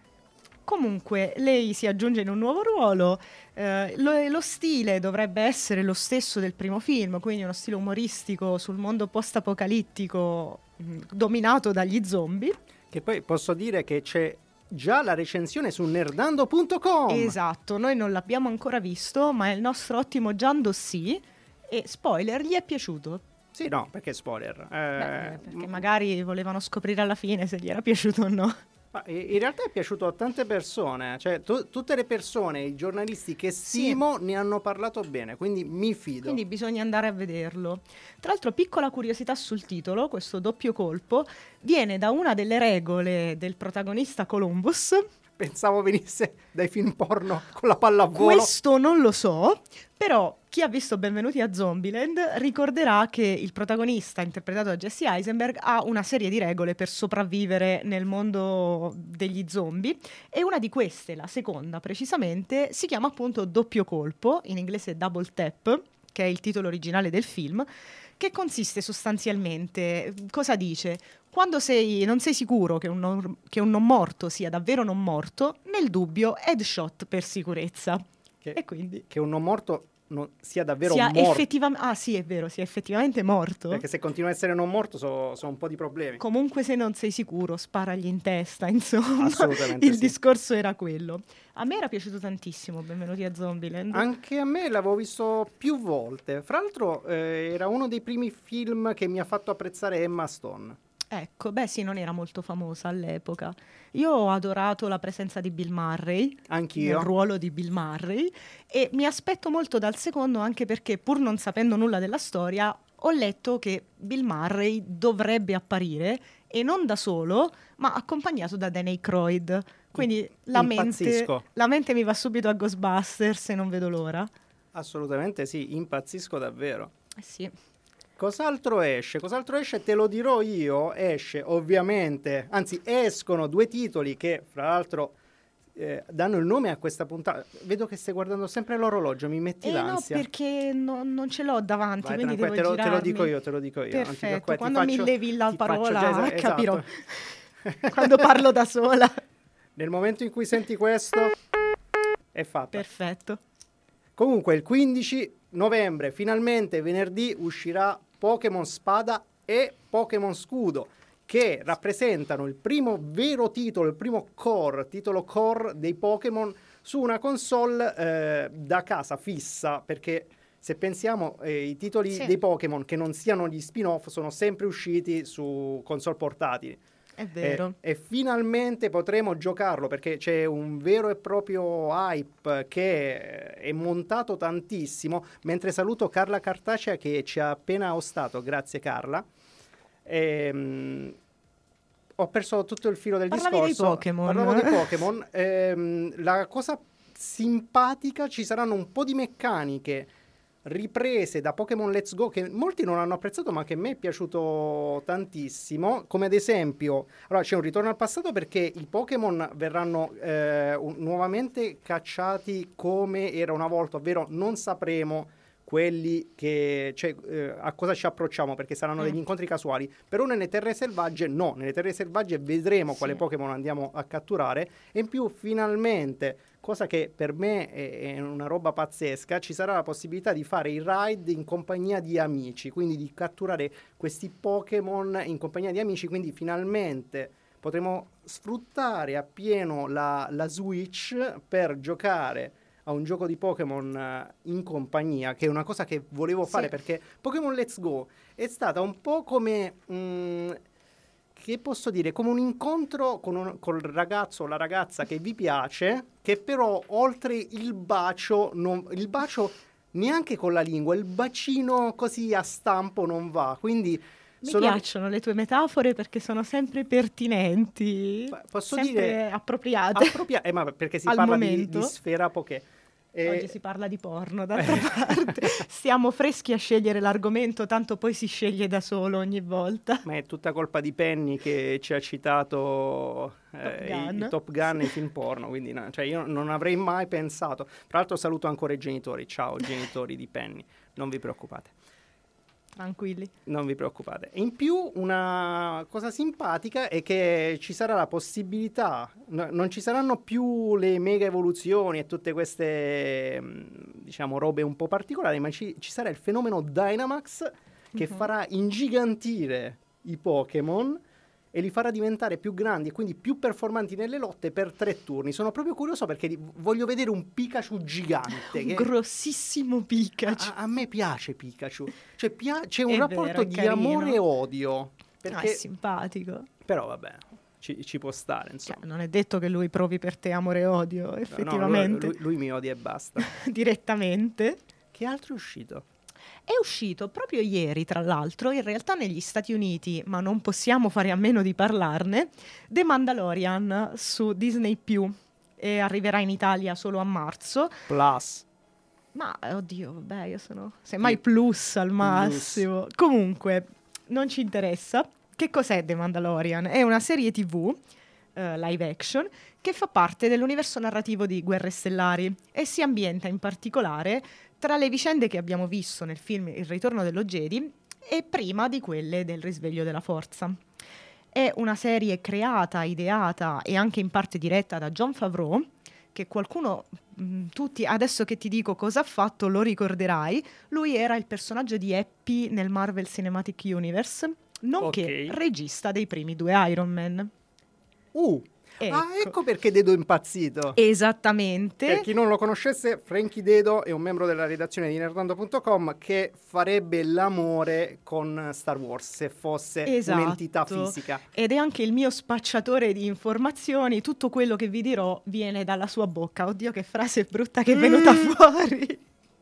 Comunque, lei si aggiunge in un nuovo ruolo. eh, lo, lo stile dovrebbe essere lo stesso del primo film, quindi uno stile umoristico sul mondo post-apocalittico mh, dominato dagli zombie. Che poi posso dire che c'è già la recensione su nerdando punto com. Esatto, noi non l'abbiamo ancora visto, ma il nostro ottimo Gian Dossì, e spoiler, gli è piaciuto. Sì, no, perché spoiler. Eh, Beh, perché m- magari volevano scoprire alla fine se gli era piaciuto o no. ma in realtà è piaciuto a tante persone, cioè tu- tutte le persone, i giornalisti che stimo ne hanno parlato bene, quindi mi fido. Quindi bisogna andare a vederlo. Tra l'altro, piccola curiosità sul titolo, questo Doppio Colpo viene da una delle regole del protagonista Columbus. Pensavo venisse dai film porno con la palla a volo. Questo non lo so, però chi ha visto Benvenuti a Zombieland ricorderà che il protagonista, interpretato da Jesse Eisenberg, ha una serie di regole per sopravvivere nel mondo degli zombie, e una di queste, la seconda precisamente, si chiama appunto Doppio Colpo, in inglese Double Tap, che è il titolo originale del film, che consiste sostanzialmente, cosa dice? Quando sei, non sei sicuro che un non, che un non morto sia davvero non morto, nel dubbio headshot per sicurezza. Che, E quindi che un non morto non sia davvero sia morto. effettivamente, ah sì, è vero, sia effettivamente morto. Perché se continua a essere non morto sono un po' di problemi. Comunque, se non sei sicuro, sparagli in testa, insomma. Assolutamente Il sì. discorso era quello. A me era piaciuto tantissimo Benvenuti a Zombieland. Anche a me l'avevo visto più volte. Fra l'altro eh, era uno dei primi film che mi ha fatto apprezzare Emma Stone. Ecco, beh sì, non era molto famosa all'epoca. Io ho adorato la presenza di Bill Murray, Anch'io. nel ruolo di Bill Murray, e mi aspetto molto dal secondo, anche perché, pur non sapendo nulla della storia, ho letto che Bill Murray dovrebbe apparire, e non da solo, ma accompagnato da Danny Croyd. Quindi la mente, Impazzisco. la mente mi va subito a Ghostbusters e non vedo l'ora. Assolutamente sì, impazzisco davvero. Eh sì. Cos'altro esce? Cos'altro esce? Te lo dirò io. Esce ovviamente, anzi escono due titoli che fra l'altro eh, danno il nome a questa puntata. Vedo che stai guardando sempre l'orologio, mi metti Eh no, l'ansia. perché no- non ce l'ho davanti, Vai, quindi tranquilla, devo te, lo, te lo girarmi. dico io, te lo dico io. non ti Perfetto, preoccupare, ti quando mi faccio- levi la ti faccio parola già- esatto. capirò. Quando parlo da sola. Nel momento in cui senti questo è fatta. Perfetto. Comunque il quindici novembre, finalmente venerdì, uscirà Pokémon Spada e Pokémon Scudo, che rappresentano il primo vero titolo, il primo core, titolo core dei Pokémon su una console eh, da casa fissa, perché se pensiamo eh, i titoli Sì. dei Pokémon che non siano gli spin-off sono sempre usciti su console portatili. È vero. E, e finalmente potremo giocarlo, perché c'è un vero e proprio hype che è montato tantissimo. Mentre saluto Carla Cartacea che ci ha appena ostato, grazie Carla. Ehm, ho perso tutto il filo del Parlavi dei discorso. Pokémon. Parlavo dei Pokémon. Ehm, la cosa simpatica, ci saranno un po' di meccaniche riprese da Pokémon Let's Go che molti non hanno apprezzato ma che a me è piaciuto tantissimo, come ad esempio allora c'è un ritorno al passato perché i Pokémon verranno eh, un- nuovamente cacciati come era una volta, ovvero non sapremo quelli che cioè, eh, a cosa ci approcciamo perché saranno Mm. degli incontri casuali, però nelle terre selvagge no, nelle terre selvagge vedremo Sì. quale Pokémon andiamo a catturare e in più finalmente, cosa che per me è, è una roba pazzesca, ci sarà la possibilità di fare i raid in compagnia di amici, quindi di catturare questi Pokémon in compagnia di amici, quindi finalmente potremo sfruttare appieno la, la Switch per giocare a un gioco di Pokémon eh, in compagnia, che è una cosa che volevo fare Sì. perché Pokémon Let's Go è stata un po' come... mm, che posso dire, come un incontro con un, col ragazzo o la ragazza che vi piace, che però oltre il bacio, non, il bacio neanche con la lingua, il bacino così a stampo non va. Quindi Mi sono, piacciono le tue metafore perché sono sempre pertinenti, Pa- posso sempre dire- appropriate. appropria- eh, ma perché si Al parla di, momento. di sfera poké. Eh, Oggi si parla di porno, d'altra parte. Siamo freschi a scegliere l'argomento, tanto poi si sceglie da solo ogni volta. ma è tutta colpa di Penny che ci ha citato eh, Top Gun. i, i Top Gun e i film porno, quindi no, cioè io non avrei mai pensato. Tra l'altro saluto ancora i genitori, ciao genitori di Penny, non vi preoccupate. Tranquilli. Non vi preoccupate. E in più una cosa simpatica è che ci sarà la possibilità, no- non ci saranno più le mega evoluzioni e tutte queste, mh, diciamo, robe un po' particolari, ma ci, ci sarà il fenomeno Dynamax che Mhm. farà ingigantire i Pokémon e li farà diventare più grandi e quindi più performanti nelle lotte per tre turni. Sono proprio curioso perché di- voglio vedere un Pikachu gigante. Un che- grossissimo Pikachu. a, a me piace Pikachu, cioè pia- c'è un È rapporto vero, è di carino. amore e odio, Ah, è perché, simpatico. però vabbè, ci, ci può stare, Cioè, insomma. non è detto che lui provi per te amore e odio, No, no, lui- effettivamente, lui, lui mi odia e basta. direttamente. Che altro è uscito? È uscito proprio ieri, tra l'altro, in realtà negli Stati Uniti, ma non possiamo fare a meno di parlarne, The Mandalorian su Disney più e arriverà in Italia solo a marzo. Plus. Ma oddio, vabbè, io sono semmai plus al Plus. massimo. Comunque, non ci interessa. Che cos'è The Mandalorian? È una serie tivù eh, live action che fa parte dell'universo narrativo di Guerre Stellari e si ambienta in particolare tra le vicende che abbiamo visto nel film Il ritorno dello Jedi e prima di quelle del Risveglio della Forza. È una serie creata, ideata e anche in parte diretta da Jon Favreau, che qualcuno, mh, tutti, adesso che ti dico cosa ha fatto, lo ricorderai. Lui era il personaggio di Happy nel Marvel Cinematic Universe, nonché Ok. regista dei primi due Iron Man. Uh, Ecco. ah, ecco perché Dedo è impazzito. Esattamente. Per chi non lo conoscesse, Frankie Dedo è un membro della redazione di nerdando punto com che farebbe l'amore con Star Wars se fosse Esatto. un'entità fisica. Ed è anche il mio spacciatore di informazioni. Tutto quello che vi dirò viene dalla sua bocca. Oddio, che frase brutta che è venuta Mm. fuori.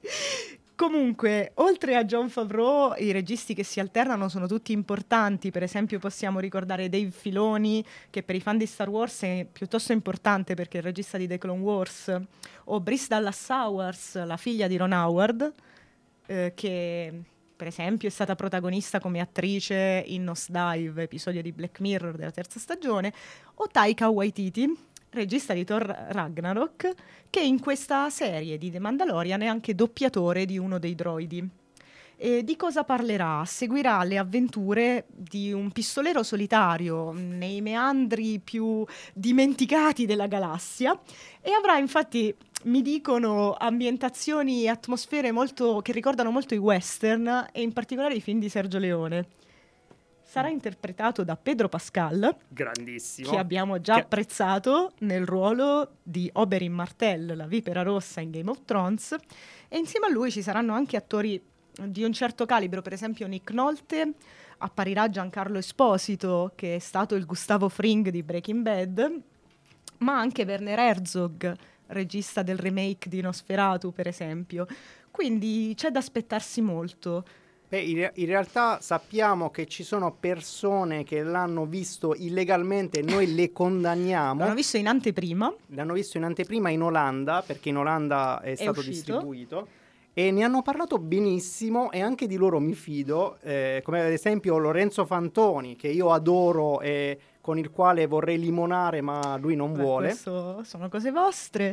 Comunque, oltre a Jon Favreau, i registi che si alternano sono tutti importanti. Per esempio, possiamo ricordare Dave Filoni, che per i fan di Star Wars è piuttosto importante perché è il regista di The Clone Wars, o Bryce Dallas Howard, la figlia di Ron Howard, eh, che per esempio è stata protagonista come attrice in Nosedive, episodio di Black Mirror della terza stagione, o Taika Waititi, regista di Thor Ragnarok, che in questa serie di The Mandalorian è anche doppiatore di uno dei droidi. E di cosa parlerà? Seguirà le avventure di un pistolero solitario nei meandri più dimenticati della galassia e avrà infatti, mi dicono, ambientazioni e atmosfere molto, che ricordano molto i western e in particolare i film di Sergio Leone. Sarà interpretato da Pedro Pascal, Grandissimo. che abbiamo già Che- apprezzato nel ruolo di Oberyn Martell, la vipera rossa in Game of Thrones, e insieme a lui ci saranno anche attori di un certo calibro, per esempio Nick Nolte, apparirà Giancarlo Esposito, che è stato il Gustavo Fring di Breaking Bad, ma anche Werner Herzog, regista del remake di Nosferatu, per esempio. Quindi c'è da aspettarsi molto. Beh, in, re- in realtà sappiamo che ci sono persone che l'hanno visto illegalmente e noi le condanniamo. L'hanno visto in anteprima. L'hanno visto in anteprima in Olanda, perché in Olanda è, stato uscito. distribuito. E ne hanno parlato benissimo e anche di loro mi fido, eh, come ad esempio Lorenzo Fantoni, che io adoro e con il quale vorrei limonare, ma lui non Beh, vuole. questo sono cose vostre.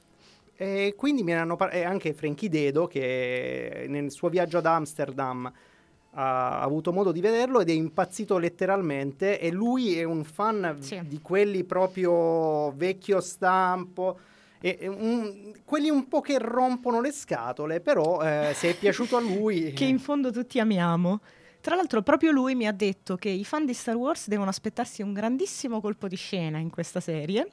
E quindi me ne hanno parlato, e anche Frankie Dedo, che nel suo viaggio ad Amsterdam ha avuto modo di vederlo ed è impazzito letteralmente, e lui è un fan Sì. di quelli proprio vecchio stampo, e, e un- quelli un po' che rompono le scatole, però eh, se è piaciuto a lui... Che in fondo tutti amiamo. Tra l'altro proprio lui mi ha detto che i fan di Star Wars devono aspettarsi un grandissimo colpo di scena in questa serie,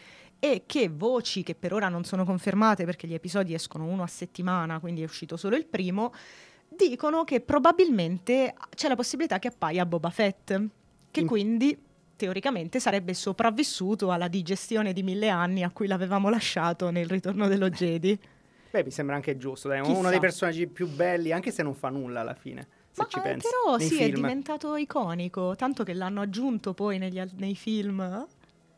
e che voci che per ora non sono confermate perché gli episodi escono uno a settimana, quindi è uscito solo il primo, dicono che probabilmente c'è la possibilità che appaia Boba Fett, che In- quindi teoricamente sarebbe sopravvissuto alla digestione di mille anni a cui l'avevamo lasciato nel Ritorno dello Jedi. Beh, mi sembra anche giusto, dai, Chissà. uno dei personaggi più belli, anche se non fa nulla alla fine, se Ma ci eh, pensi. però nei sì, è film. diventato iconico, tanto che l'hanno aggiunto poi negli al- nei film, eh?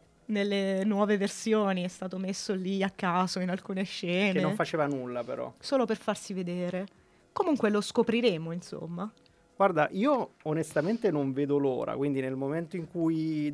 Nelle nuove versioni è stato messo lì a caso in alcune scene, Che non faceva nulla, però. solo per farsi vedere. Comunque lo scopriremo, insomma. Guarda, io onestamente non vedo l'ora, quindi nel momento in cui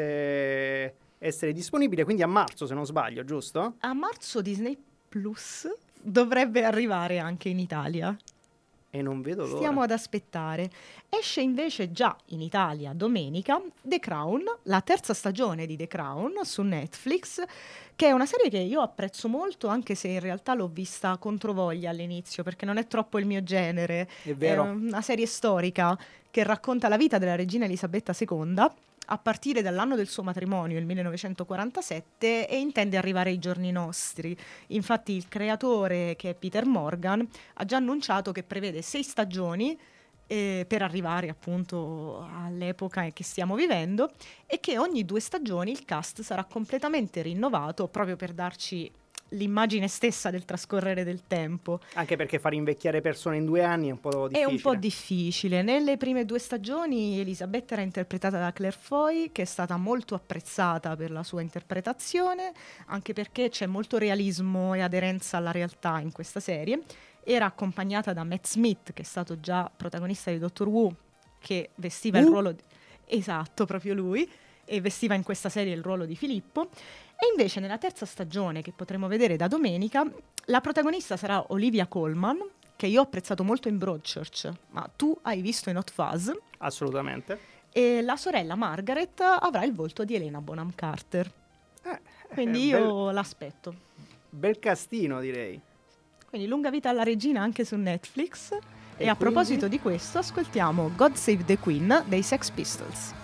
dovesse essere disponibile, quindi a marzo se non sbaglio, giusto? A marzo Disney Plus dovrebbe arrivare anche in Italia. E non vedo l'ora. Stiamo ad aspettare. Esce invece già in Italia domenica The Crown, la terza stagione di The Crown su Netflix, che è una serie che io apprezzo molto, anche se in realtà l'ho vista controvoglia all'inizio, perché non è troppo il mio genere. È vero. È una serie storica che racconta la vita della regina Elisabetta seconda a partire dall'anno del suo matrimonio, il millenovecentoquarantasette, e intende arrivare ai giorni nostri. Infatti il creatore, che è Peter Morgan, ha già annunciato che prevede sei stagioni eh, per arrivare appunto all'epoca che stiamo vivendo, e che ogni due stagioni il cast sarà completamente rinnovato proprio per darci l'immagine stessa del trascorrere del tempo. Anche perché far invecchiare persone in due anni è un po' difficile. È un po' difficile. Nelle prime due stagioni Elisabetta era interpretata da Claire Foy, che è stata molto apprezzata per la sua interpretazione, anche perché c'è molto realismo e aderenza alla realtà in questa serie. Era accompagnata da Matt Smith, che è stato già protagonista di Doctor Who, che vestiva il Uh. ruolo di... Esatto, proprio lui, e vestiva in questa serie il ruolo di Filippo. E invece nella terza stagione, che potremo vedere da domenica, la protagonista sarà Olivia Colman, che io ho apprezzato molto in Broadchurch, ma tu hai visto in Hot Fuzz, Assolutamente. e la sorella Margaret avrà il volto di Helena Bonham Carter. Eh, Quindi eh, io bel, l'aspetto. bel castino, direi. Quindi lunga vita alla regina anche su Netflix. E, E a quindi? proposito di questo, ascoltiamo God Save the Queen dei Sex Pistols.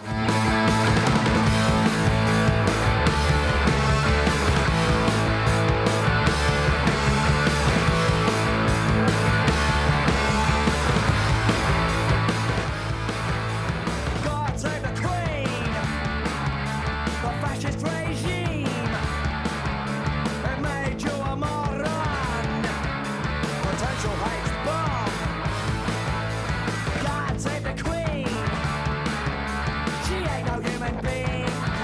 God save the Queen, the fascist regime. It made you a moron, potential hate bomb. God save the Queen, she ain't no human being.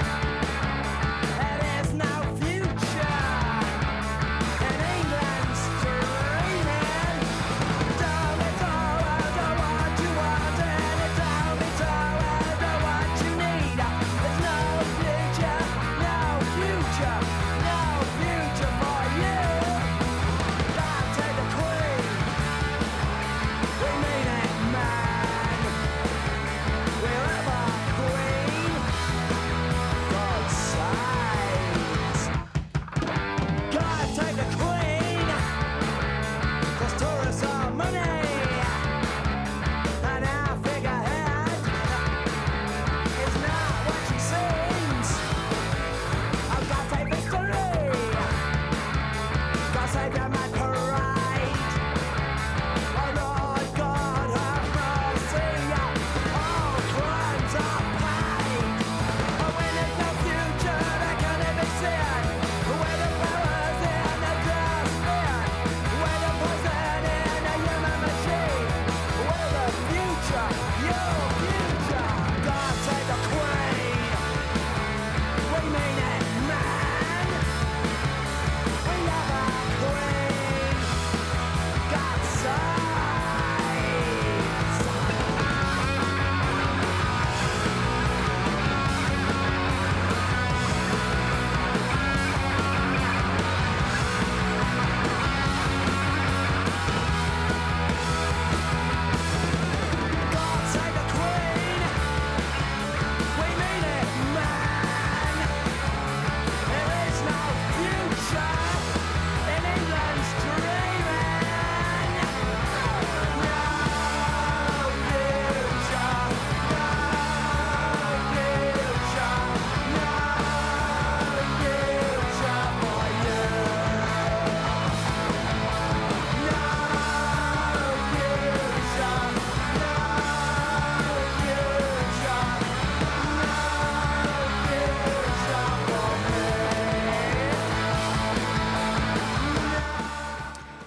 There is no future in England's dreaming. Tell me so, I don't want you want and it tell me so, I don't what you need. There's no future, no future, no future for you. God save the Queen, we mean it, man. We're ever Queen, God saves. God save the Queen, 'cause tourists are money. And our figurehead is not what she seems. Oh, God save history, God save your mad parade. Oh Lord God have mercy, all crimes are paid. Oh, when there's no future, there can never be sin. Where the power's in the dustbin, where the poison in the human machine, where the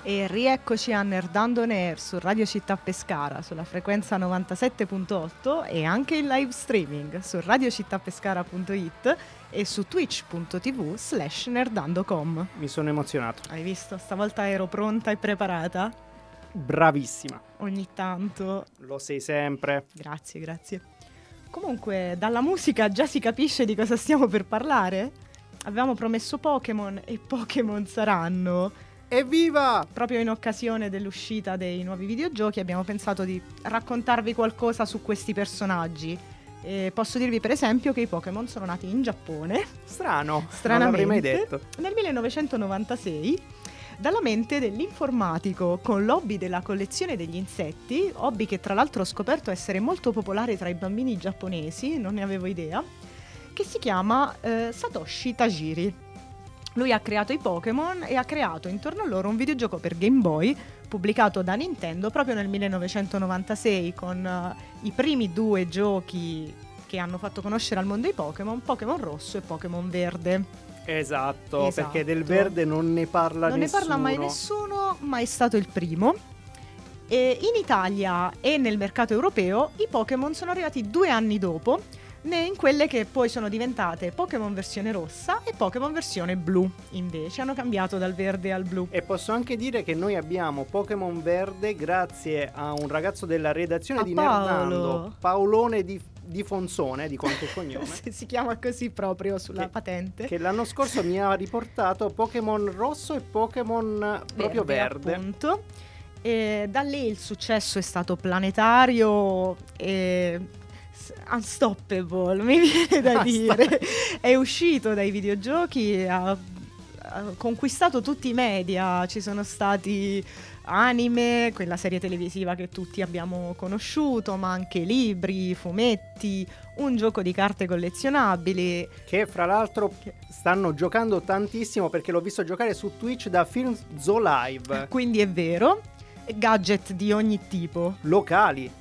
E rieccoci a Nerdando on Air su Radio Città Pescara sulla frequenza novantasette virgola otto e anche in live streaming su radiocittapescara punto it e su twitch.tv slash nerdando.com. Mi sono emozionato. Hai visto? Stavolta ero pronta e preparata. Bravissima. Ogni tanto. Lo sei sempre. Grazie, grazie. Comunque, dalla musica già si capisce di cosa stiamo per parlare. Avevamo promesso Pokémon e Pokémon saranno. Evviva! Proprio in occasione dell'uscita dei nuovi videogiochi abbiamo pensato di raccontarvi qualcosa su questi personaggi. E posso dirvi per esempio che i Pokémon sono nati in Giappone. Strano, Stranamente, non l'avrei mai detto. nel millenovecentonovantasei, dalla mente dell'informatico con l'hobby della collezione degli insetti, hobby che tra l'altro ho scoperto essere molto popolare tra i bambini giapponesi, non ne avevo idea, che si chiama eh, Satoshi Tajiri. Lui ha creato i Pokémon e ha creato intorno a loro un videogioco per Game Boy pubblicato da Nintendo proprio nel millenovecentonovantasei con uh, i primi due giochi che hanno fatto conoscere al mondo i Pokémon, Pokémon Rosso e Pokémon Verde. Esatto, Esatto. perché del verde non ne parla Non nessuno. ne parla mai nessuno, ma è stato il primo. E in Italia e nel mercato europeo i Pokémon sono arrivati due anni dopo, né in quelle che poi sono diventate Pokémon versione rossa e Pokémon versione blu. Invece hanno cambiato dal verde al blu. E posso anche dire che noi abbiamo Pokémon Verde grazie a un ragazzo della redazione A di Paolo. Nerdando, Paolone di, di Fonsone, dico anche il cognome, Si- si chiama così proprio sulla Che- patente. che l'anno scorso mi ha riportato Pokémon Rosso e Pokémon proprio verde. Appunto. E da lì il successo è stato planetario e s- unstoppable, mi viene da Basta. dire. È uscito dai videogiochi, ha, ha conquistato tutti i media, ci sono stati anime, quella serie televisiva che tutti abbiamo conosciuto, ma anche libri, fumetti, un gioco di carte collezionabili. Che fra l'altro stanno giocando tantissimo perché l'ho visto giocare su Twitch da Film Zoo Live. Quindi è vero, gadget di ogni tipo. Locali.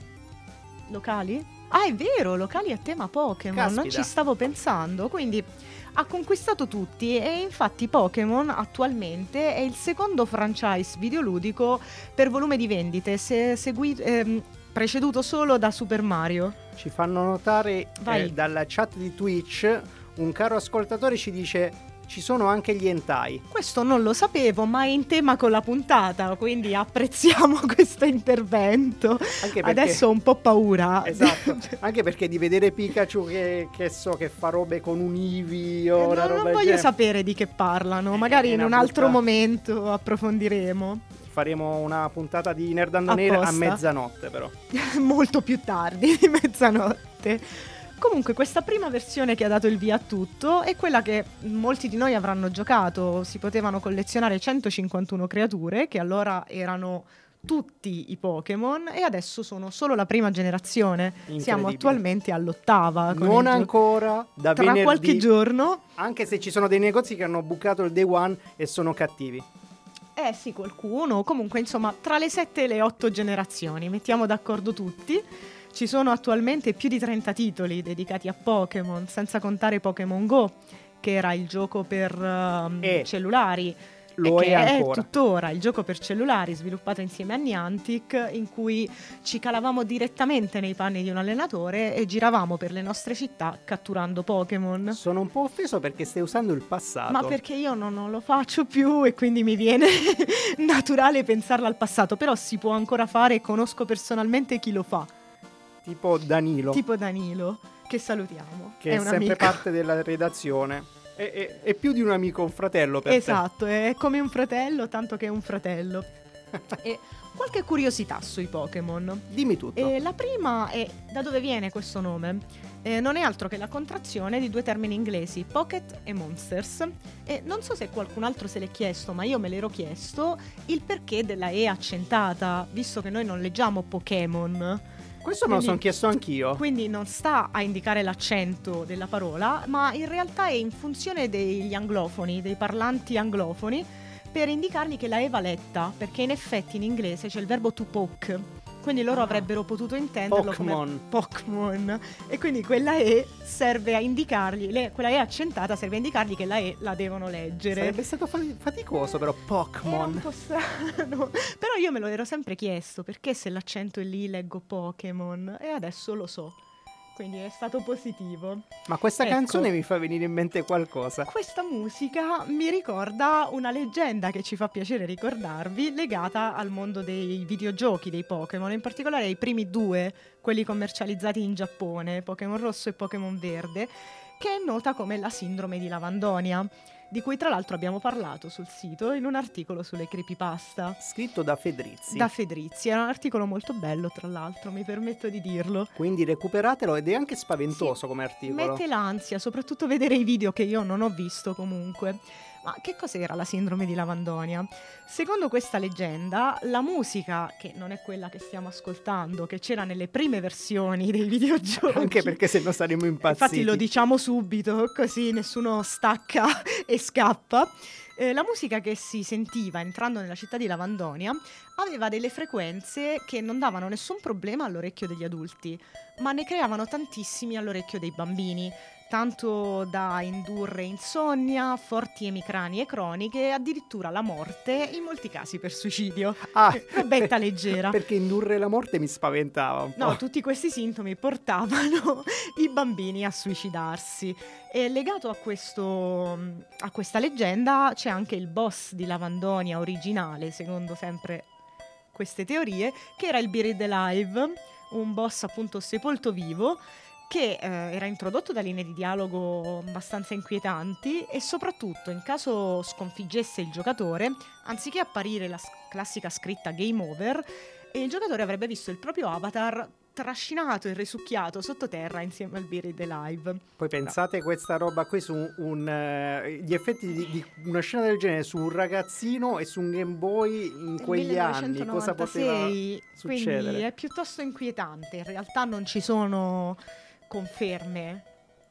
Locali? Ah, è vero, locali a tema Pokémon, non Caspita. ci stavo pensando, quindi ha conquistato tutti e infatti Pokémon attualmente è il secondo franchise videoludico per volume di vendite, se segui- ehm, preceduto solo da Super Mario. Ci fanno notare Vai. eh, dalla chat di Twitch, un caro ascoltatore ci dice ci sono anche gli hentai. Questo non lo sapevo, ma è in tema con la puntata, quindi apprezziamo questo intervento. Anche perché, Adesso ho un po' paura. esatto, anche perché di vedere Pikachu che, che so che fa robe con un Eevee Eh, o no, una roba non del voglio genere. sapere di che parlano, magari È in una un altro brutta- momento approfondiremo. Faremo una puntata di Nerdando on Air a Apposta. mezzanotte però. Molto più tardi di mezzanotte. Comunque questa prima versione che ha dato il via a tutto è quella che molti di noi avranno giocato. Si potevano collezionare centocinquantuno creature che allora erano tutti i Pokémon e adesso sono solo la prima generazione. Siamo Incredibile. attualmente all'ottava con Non il gio- ancora, da tra venerdì, qualche giorno. anche se ci sono dei negozi che hanno bucato il day one e sono cattivi. Eh sì, qualcuno. Comunque, insomma, tra le sette e le otto generazioni, mettiamo d'accordo tutti. Ci sono attualmente più di trenta titoli dedicati a Pokémon, senza contare Pokémon Go, che era il gioco per ehm, E cellulari. lo e è che ancora. tuttora il gioco per cellulari sviluppato insieme a Niantic, in cui ci calavamo direttamente nei panni di un allenatore e giravamo per le nostre città catturando Pokémon. Sono un po' offeso perché stai usando il passato. Ma perché io non, non lo faccio più e quindi mi viene naturale pensarlo al passato, però si può ancora fare e conosco personalmente chi lo fa, Tipo Danilo, tipo Danilo, che salutiamo. che è, un sempre amico. parte della redazione. È, è- è più di un amico, un fratello per Esatto, è come un fratello, tanto che è un fratello. E qualche curiosità sui Pokémon. te. Dimmi tutto. E la prima è da dove viene questo nome? Eh, non è altro che la contrazione di due termini inglesi, pocket e monsters. E non so se qualcun altro se l'è chiesto, ma io me l'ero chiesto il perché della E accentata, visto che noi non leggiamo Pokémon. Questo me lo quindi- sono chiesto anch'io. Quindi non sta a indicare l'accento della parola, ma in realtà è in funzione degli anglofoni, dei parlanti anglofoni, per indicargli che la E va letta, perché in effetti in inglese c'è il verbo to poke. quindi loro avrebbero potuto intenderlo Pokémon. come Pokémon. E quindi quella E serve a indicargli, le- quella E accentata serve a indicargli che la E la devono leggere. Sarebbe stato fa- faticoso però Era un Pokémon. po' strano. Però io me lo ero sempre chiesto, perché se l'accento è lì leggo Pokémon? E adesso lo so. Quindi è stato positivo. Ma questa Ecco. canzone mi fa venire in mente qualcosa. Questa musica mi ricorda una leggenda che ci fa piacere ricordarvi, legata al mondo dei videogiochi dei Pokémon, in particolare ai primi due, quelli commercializzati in Giappone, Pokémon Rosso e Pokémon Verde, che è nota come la sindrome di Lavandonia, di cui tra l'altro abbiamo parlato sul sito in un articolo sulle creepypasta. Scritto da Fedrizzi. Da Fedrizzi, era un articolo molto bello tra l'altro, mi permetto di dirlo. Quindi recuperatelo ed è anche spaventoso Sì, come articolo. Mette l'ansia, soprattutto vedere i video che io non ho visto comunque. Ma che cos'era la sindrome di Lavandonia? Secondo questa leggenda, la musica, che non è quella che stiamo ascoltando, che c'era nelle prime versioni dei videogiochi. Anche perché se no saremmo impazziti. Infatti lo diciamo subito, così nessuno stacca e scappa. Eh, la musica che si sentiva entrando nella città di Lavandonia aveva delle frequenze che non davano nessun problema all'orecchio degli adulti, ma ne creavano tantissimi all'orecchio dei bambini, tanto da indurre insonnia, forti emicranie croniche e addirittura la morte, in molti casi per suicidio. Ah, Robetta leggera. Perché indurre la morte mi spaventava un po'. No, tutti questi sintomi portavano i bambini a suicidarsi. E legato a, questo, a questa leggenda c'è anche il boss di Lavandonia originale, secondo sempre queste teorie, che era il Buried Alive, un boss appunto sepolto vivo, che eh, era introdotto da linee di dialogo abbastanza inquietanti e soprattutto in caso sconfiggesse il giocatore, anziché apparire la s- classica scritta Game Over, il giocatore avrebbe visto il proprio avatar trascinato e risucchiato sottoterra insieme al Buried Alive. Poi pensate questa roba qui su un, un, eh, gli effetti di, di una scena del genere su un ragazzino e su un Game Boy in quegli anni, cosa poteva millenovecentonovantasei, quindi succedere? è piuttosto inquietante. In realtà non ci sono conferme.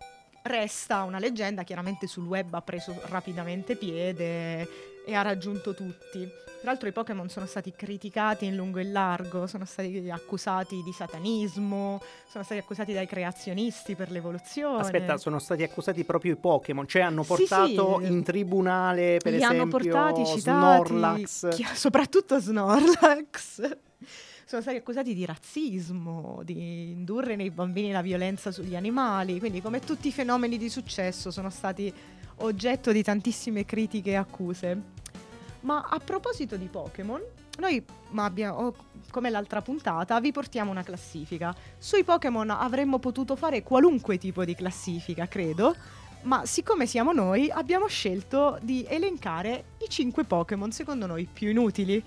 Resta una leggenda, chiaramente sul web ha preso rapidamente piede e ha raggiunto tutti. Tra l'altro i Pokémon sono stati criticati in lungo e in largo, sono stati accusati di satanismo, sono stati accusati dai creazionisti per l'evoluzione. Aspetta, sono stati accusati proprio i Pokémon, cioè hanno Sì, portato sì. in tribunale per Li esempio hanno portati, citati, Snorlax. chi- soprattutto Snorlax. Sono stati accusati di razzismo, di indurre nei bambini la violenza sugli animali, quindi come tutti i fenomeni di successo sono stati oggetto di tantissime critiche e accuse. Ma a proposito di Pokémon, noi ma abbiamo, oh, come l'altra puntata, vi portiamo una classifica. Sui Pokémon avremmo potuto fare qualunque tipo di classifica, credo, ma siccome siamo noi abbiamo scelto di elencare i cinque Pokémon secondo noi più inutili.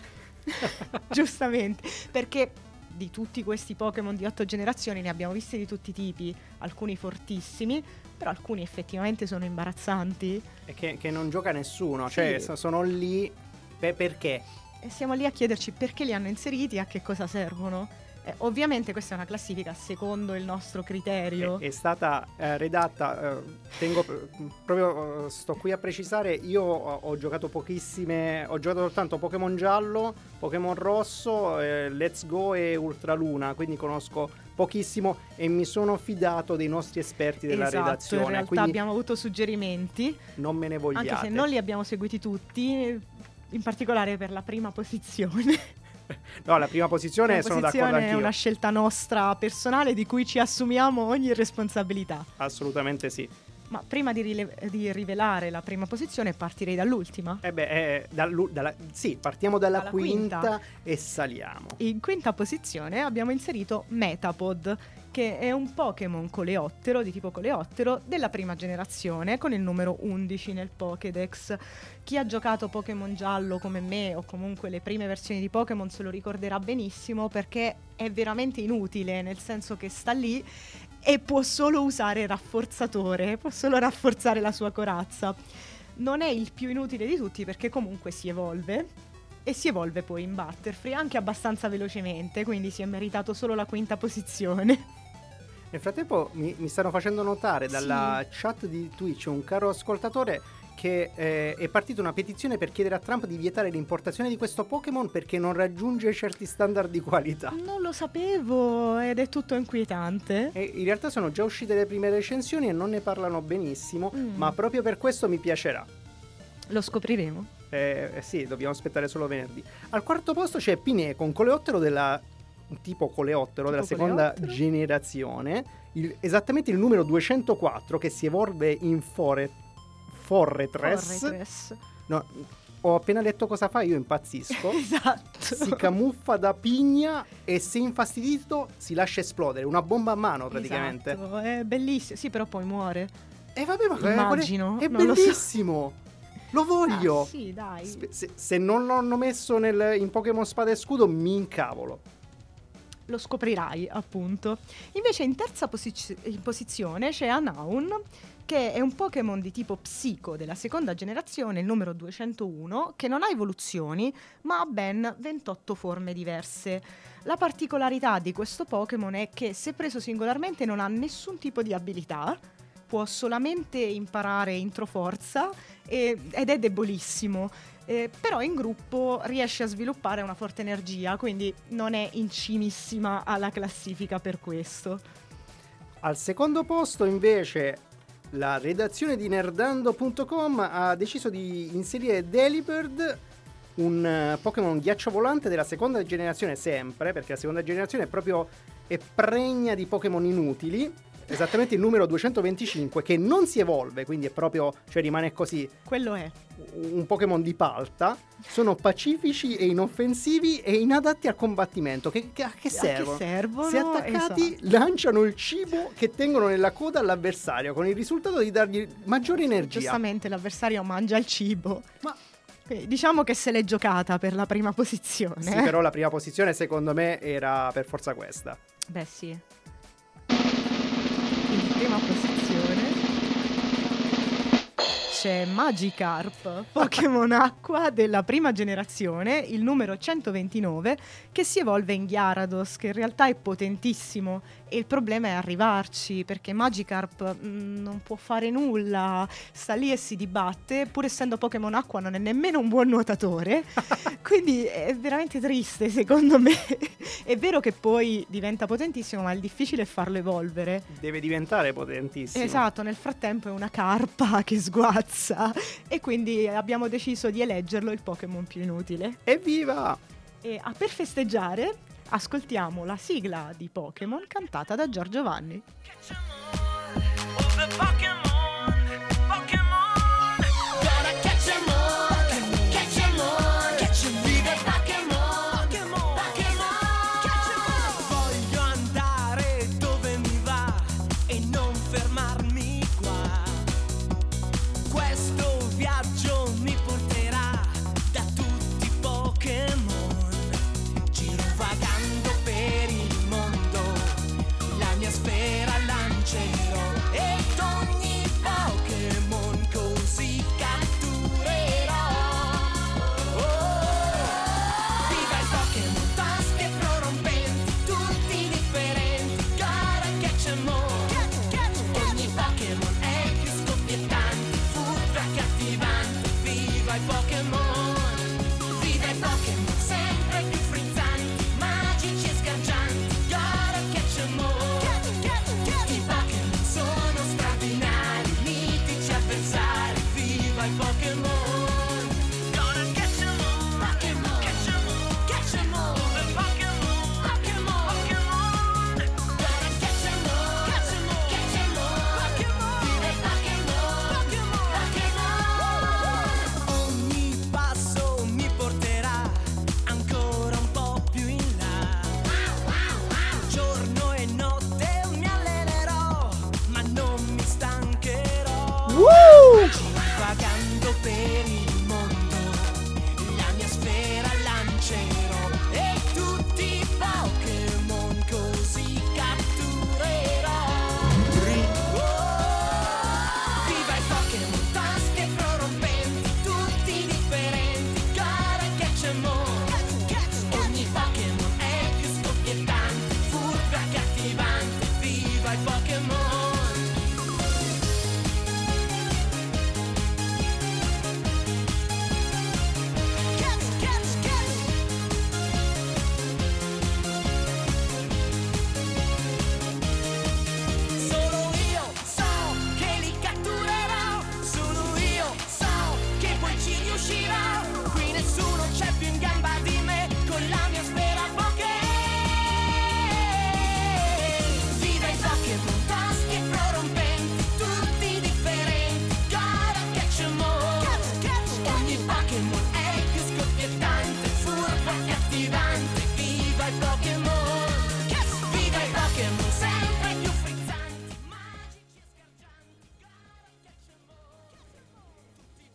Giustamente, perché di tutti questi Pokémon di otto generazioni ne abbiamo visti di tutti i tipi, alcuni fortissimi, però alcuni effettivamente sono imbarazzanti E che, che non gioca nessuno, Sì. cioè so- sono lì pe- perché? e siamo lì a chiederci perché li hanno inseriti e a che cosa servono. Eh, ovviamente questa è una classifica secondo il nostro criterio. È, è stata eh, redatta, eh, tengo pr- proprio, eh, sto qui a precisare, io ho, ho giocato pochissime, ho giocato soltanto Pokémon Giallo, Pokémon Rosso, eh, Let's Go e Ultraluna, quindi conosco pochissimo e mi sono fidato dei nostri esperti della Esatto, redazione, in realtà quindi abbiamo avuto suggerimenti, non me ne vogliate. anche se non li abbiamo seguiti tutti, in particolare per la prima posizione. No, la prima posizione La sono d'accordo posizione è anch'io, una scelta nostra personale di cui ci assumiamo ogni responsabilità. assolutamente sì. Ma prima di, rile- di rivelare la prima posizione partirei dall'ultima. Eh beh, eh, dallu- dalla- sì, partiamo dalla, Dalla quinta, quinta. e saliamo. In quinta posizione abbiamo inserito Metapod, che è un Pokémon coleottero, di tipo coleottero, della prima generazione, con il numero undici nel Pokédex. Chi ha giocato Pokémon giallo come me, o comunque le prime versioni di Pokémon, se lo ricorderà benissimo, perché è veramente inutile, nel senso che sta lì e può solo usare rafforzatore, può solo rafforzare la sua corazza. Non è il più inutile di tutti perché comunque si evolve e si evolve poi in Butterfree anche abbastanza velocemente, quindi si è meritato solo la quinta posizione. Nel frattempo mi, mi stanno facendo notare dalla chat di Twitch un caro ascoltatore che eh, è partita una petizione per chiedere a Trump di vietare l'importazione di questo Pokémon perché non raggiunge certi standard di qualità. Non lo sapevo ed è tutto inquietante. E in realtà sono già uscite le prime recensioni e non ne parlano benissimo, Mm. ma proprio per questo mi piacerà. Lo scopriremo. Eh, eh sì, dobbiamo aspettare solo venerdì. Al quarto posto c'è Pinecon, un coleottero della tipo coleottero Tipo della seconda coleottero? generazione, il- esattamente il numero duecentoquattro, che si evolve in Fore, Forretress. Forretress. No, ho appena detto cosa fa, io impazzisco. Esatto. Si camuffa da pigna e se infastidito si lascia esplodere, una bomba a mano praticamente. Esatto, è bellissimo. Sì, però poi muore. E vabbè, ma qual è- Immagino, è non lo so. bellissimo. Lo voglio. Ah, sì, dai. Spe- Se, se non l'hanno messo nel- in Pokémon Spada e Scudo, mi incavolo. Lo scoprirai, appunto. Invece in terza posiz- in posizione c'è Anaun, che è un Pokémon di tipo psico della seconda generazione, il numero duecentouno, che non ha evoluzioni, ma ha ben ventotto forme diverse. La particolarità di questo Pokémon è che se preso singolarmente non ha nessun tipo di abilità, può solamente imparare introforza e- ed è debolissimo. Eh, però in gruppo riesce a sviluppare una forte energia, quindi non è in cimissima alla classifica per questo. Al secondo posto, invece, la redazione di nerdando punto com ha deciso di inserire Delibird, un eh, Pokémon ghiaccio volante della seconda generazione sempre, perché la seconda generazione è proprio è pregna di Pokémon inutili. Esattamente il numero duecentoventicinque, che non si evolve, quindi è proprio, cioè rimane così, Quello è. un Pokémon di palta. Sono pacifici e inoffensivi e inadatti al combattimento. Che, che, a che servono? A che servono? Se attaccati, Esatto. lanciano il cibo che tengono nella coda all'avversario, con il risultato di dargli maggiore energia. Giustamente l'avversario mangia il cibo. Ma Quindi diciamo che se l'è giocata per la prima posizione. sì, però la prima posizione secondo me era per forza questa. Beh, sì. In prima posizione c'è Magikarp, Pokémon acqua della prima generazione, il numero centoventinove, che si evolve in Gyarados, che in realtà è potentissimo e il problema è arrivarci, perché Magikarp mm, non può fare nulla, sta lì e si dibatte, pur essendo Pokémon acqua non è nemmeno un buon nuotatore, quindi è veramente triste secondo me. È vero che poi diventa potentissimo, ma il difficile è farlo evolvere. Deve diventare potentissimo. Esatto, nel frattempo è una carpa che sguazza e quindi abbiamo deciso di eleggerlo il Pokémon più inutile. Evviva! E a per festeggiare ascoltiamo la sigla di Pokémon cantata da Giorgio Vanni. Voglio andare dove mi va e non fermarmi qua. Questo viaggio mi porterà da tutti i Pokémon, girovagando per il mondo, la mia sfera lancerò ed ogni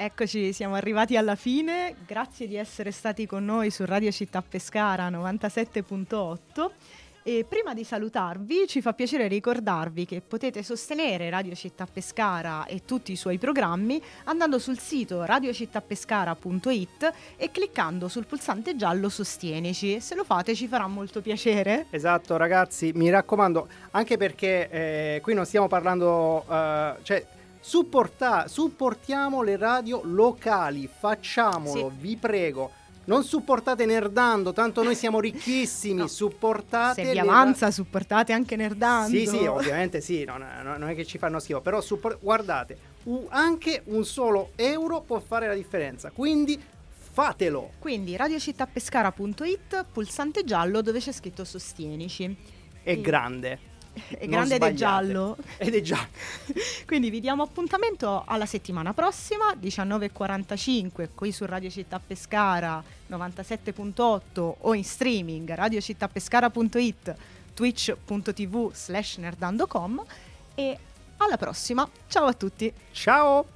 Eccoci, siamo arrivati alla fine. Grazie di essere stati con noi su Radio Città Pescara novantasette punto otto. E prima di salutarvi ci fa piacere ricordarvi che potete sostenere Radio Città Pescara e tutti i suoi programmi andando sul sito radiocittapescara punto it e cliccando sul pulsante giallo Sostienici. Se lo fate ci farà molto piacere. Esatto, ragazzi, mi raccomando, anche perché eh, qui non stiamo parlando, eh, cioè supporta, supportiamo le radio locali, facciamolo, Sì. vi prego. Non supportate Nerdando, tanto noi siamo ricchissimi, No. supportate Se vi le avanza, supportate anche Nerdando. Sì, sì, ovviamente sì, non, non è che ci fanno schifo, però support- guardate, u- anche un solo euro può fare la differenza, quindi fatelo. Quindi radiocittapescara punto it, pulsante giallo dove c'è scritto Sostienici. È Sì. grande. È Non grande ed è sbagliate. giallo. Ed è giallo. Quindi vi diamo appuntamento alla settimana prossima, diciannove e quarantacinque, qui su Radio Città Pescara novantasette punto otto o in streaming radiocittapescara punto it, twitch punto tv slash nerdando punto com, e alla prossima. Ciao a tutti. Ciao!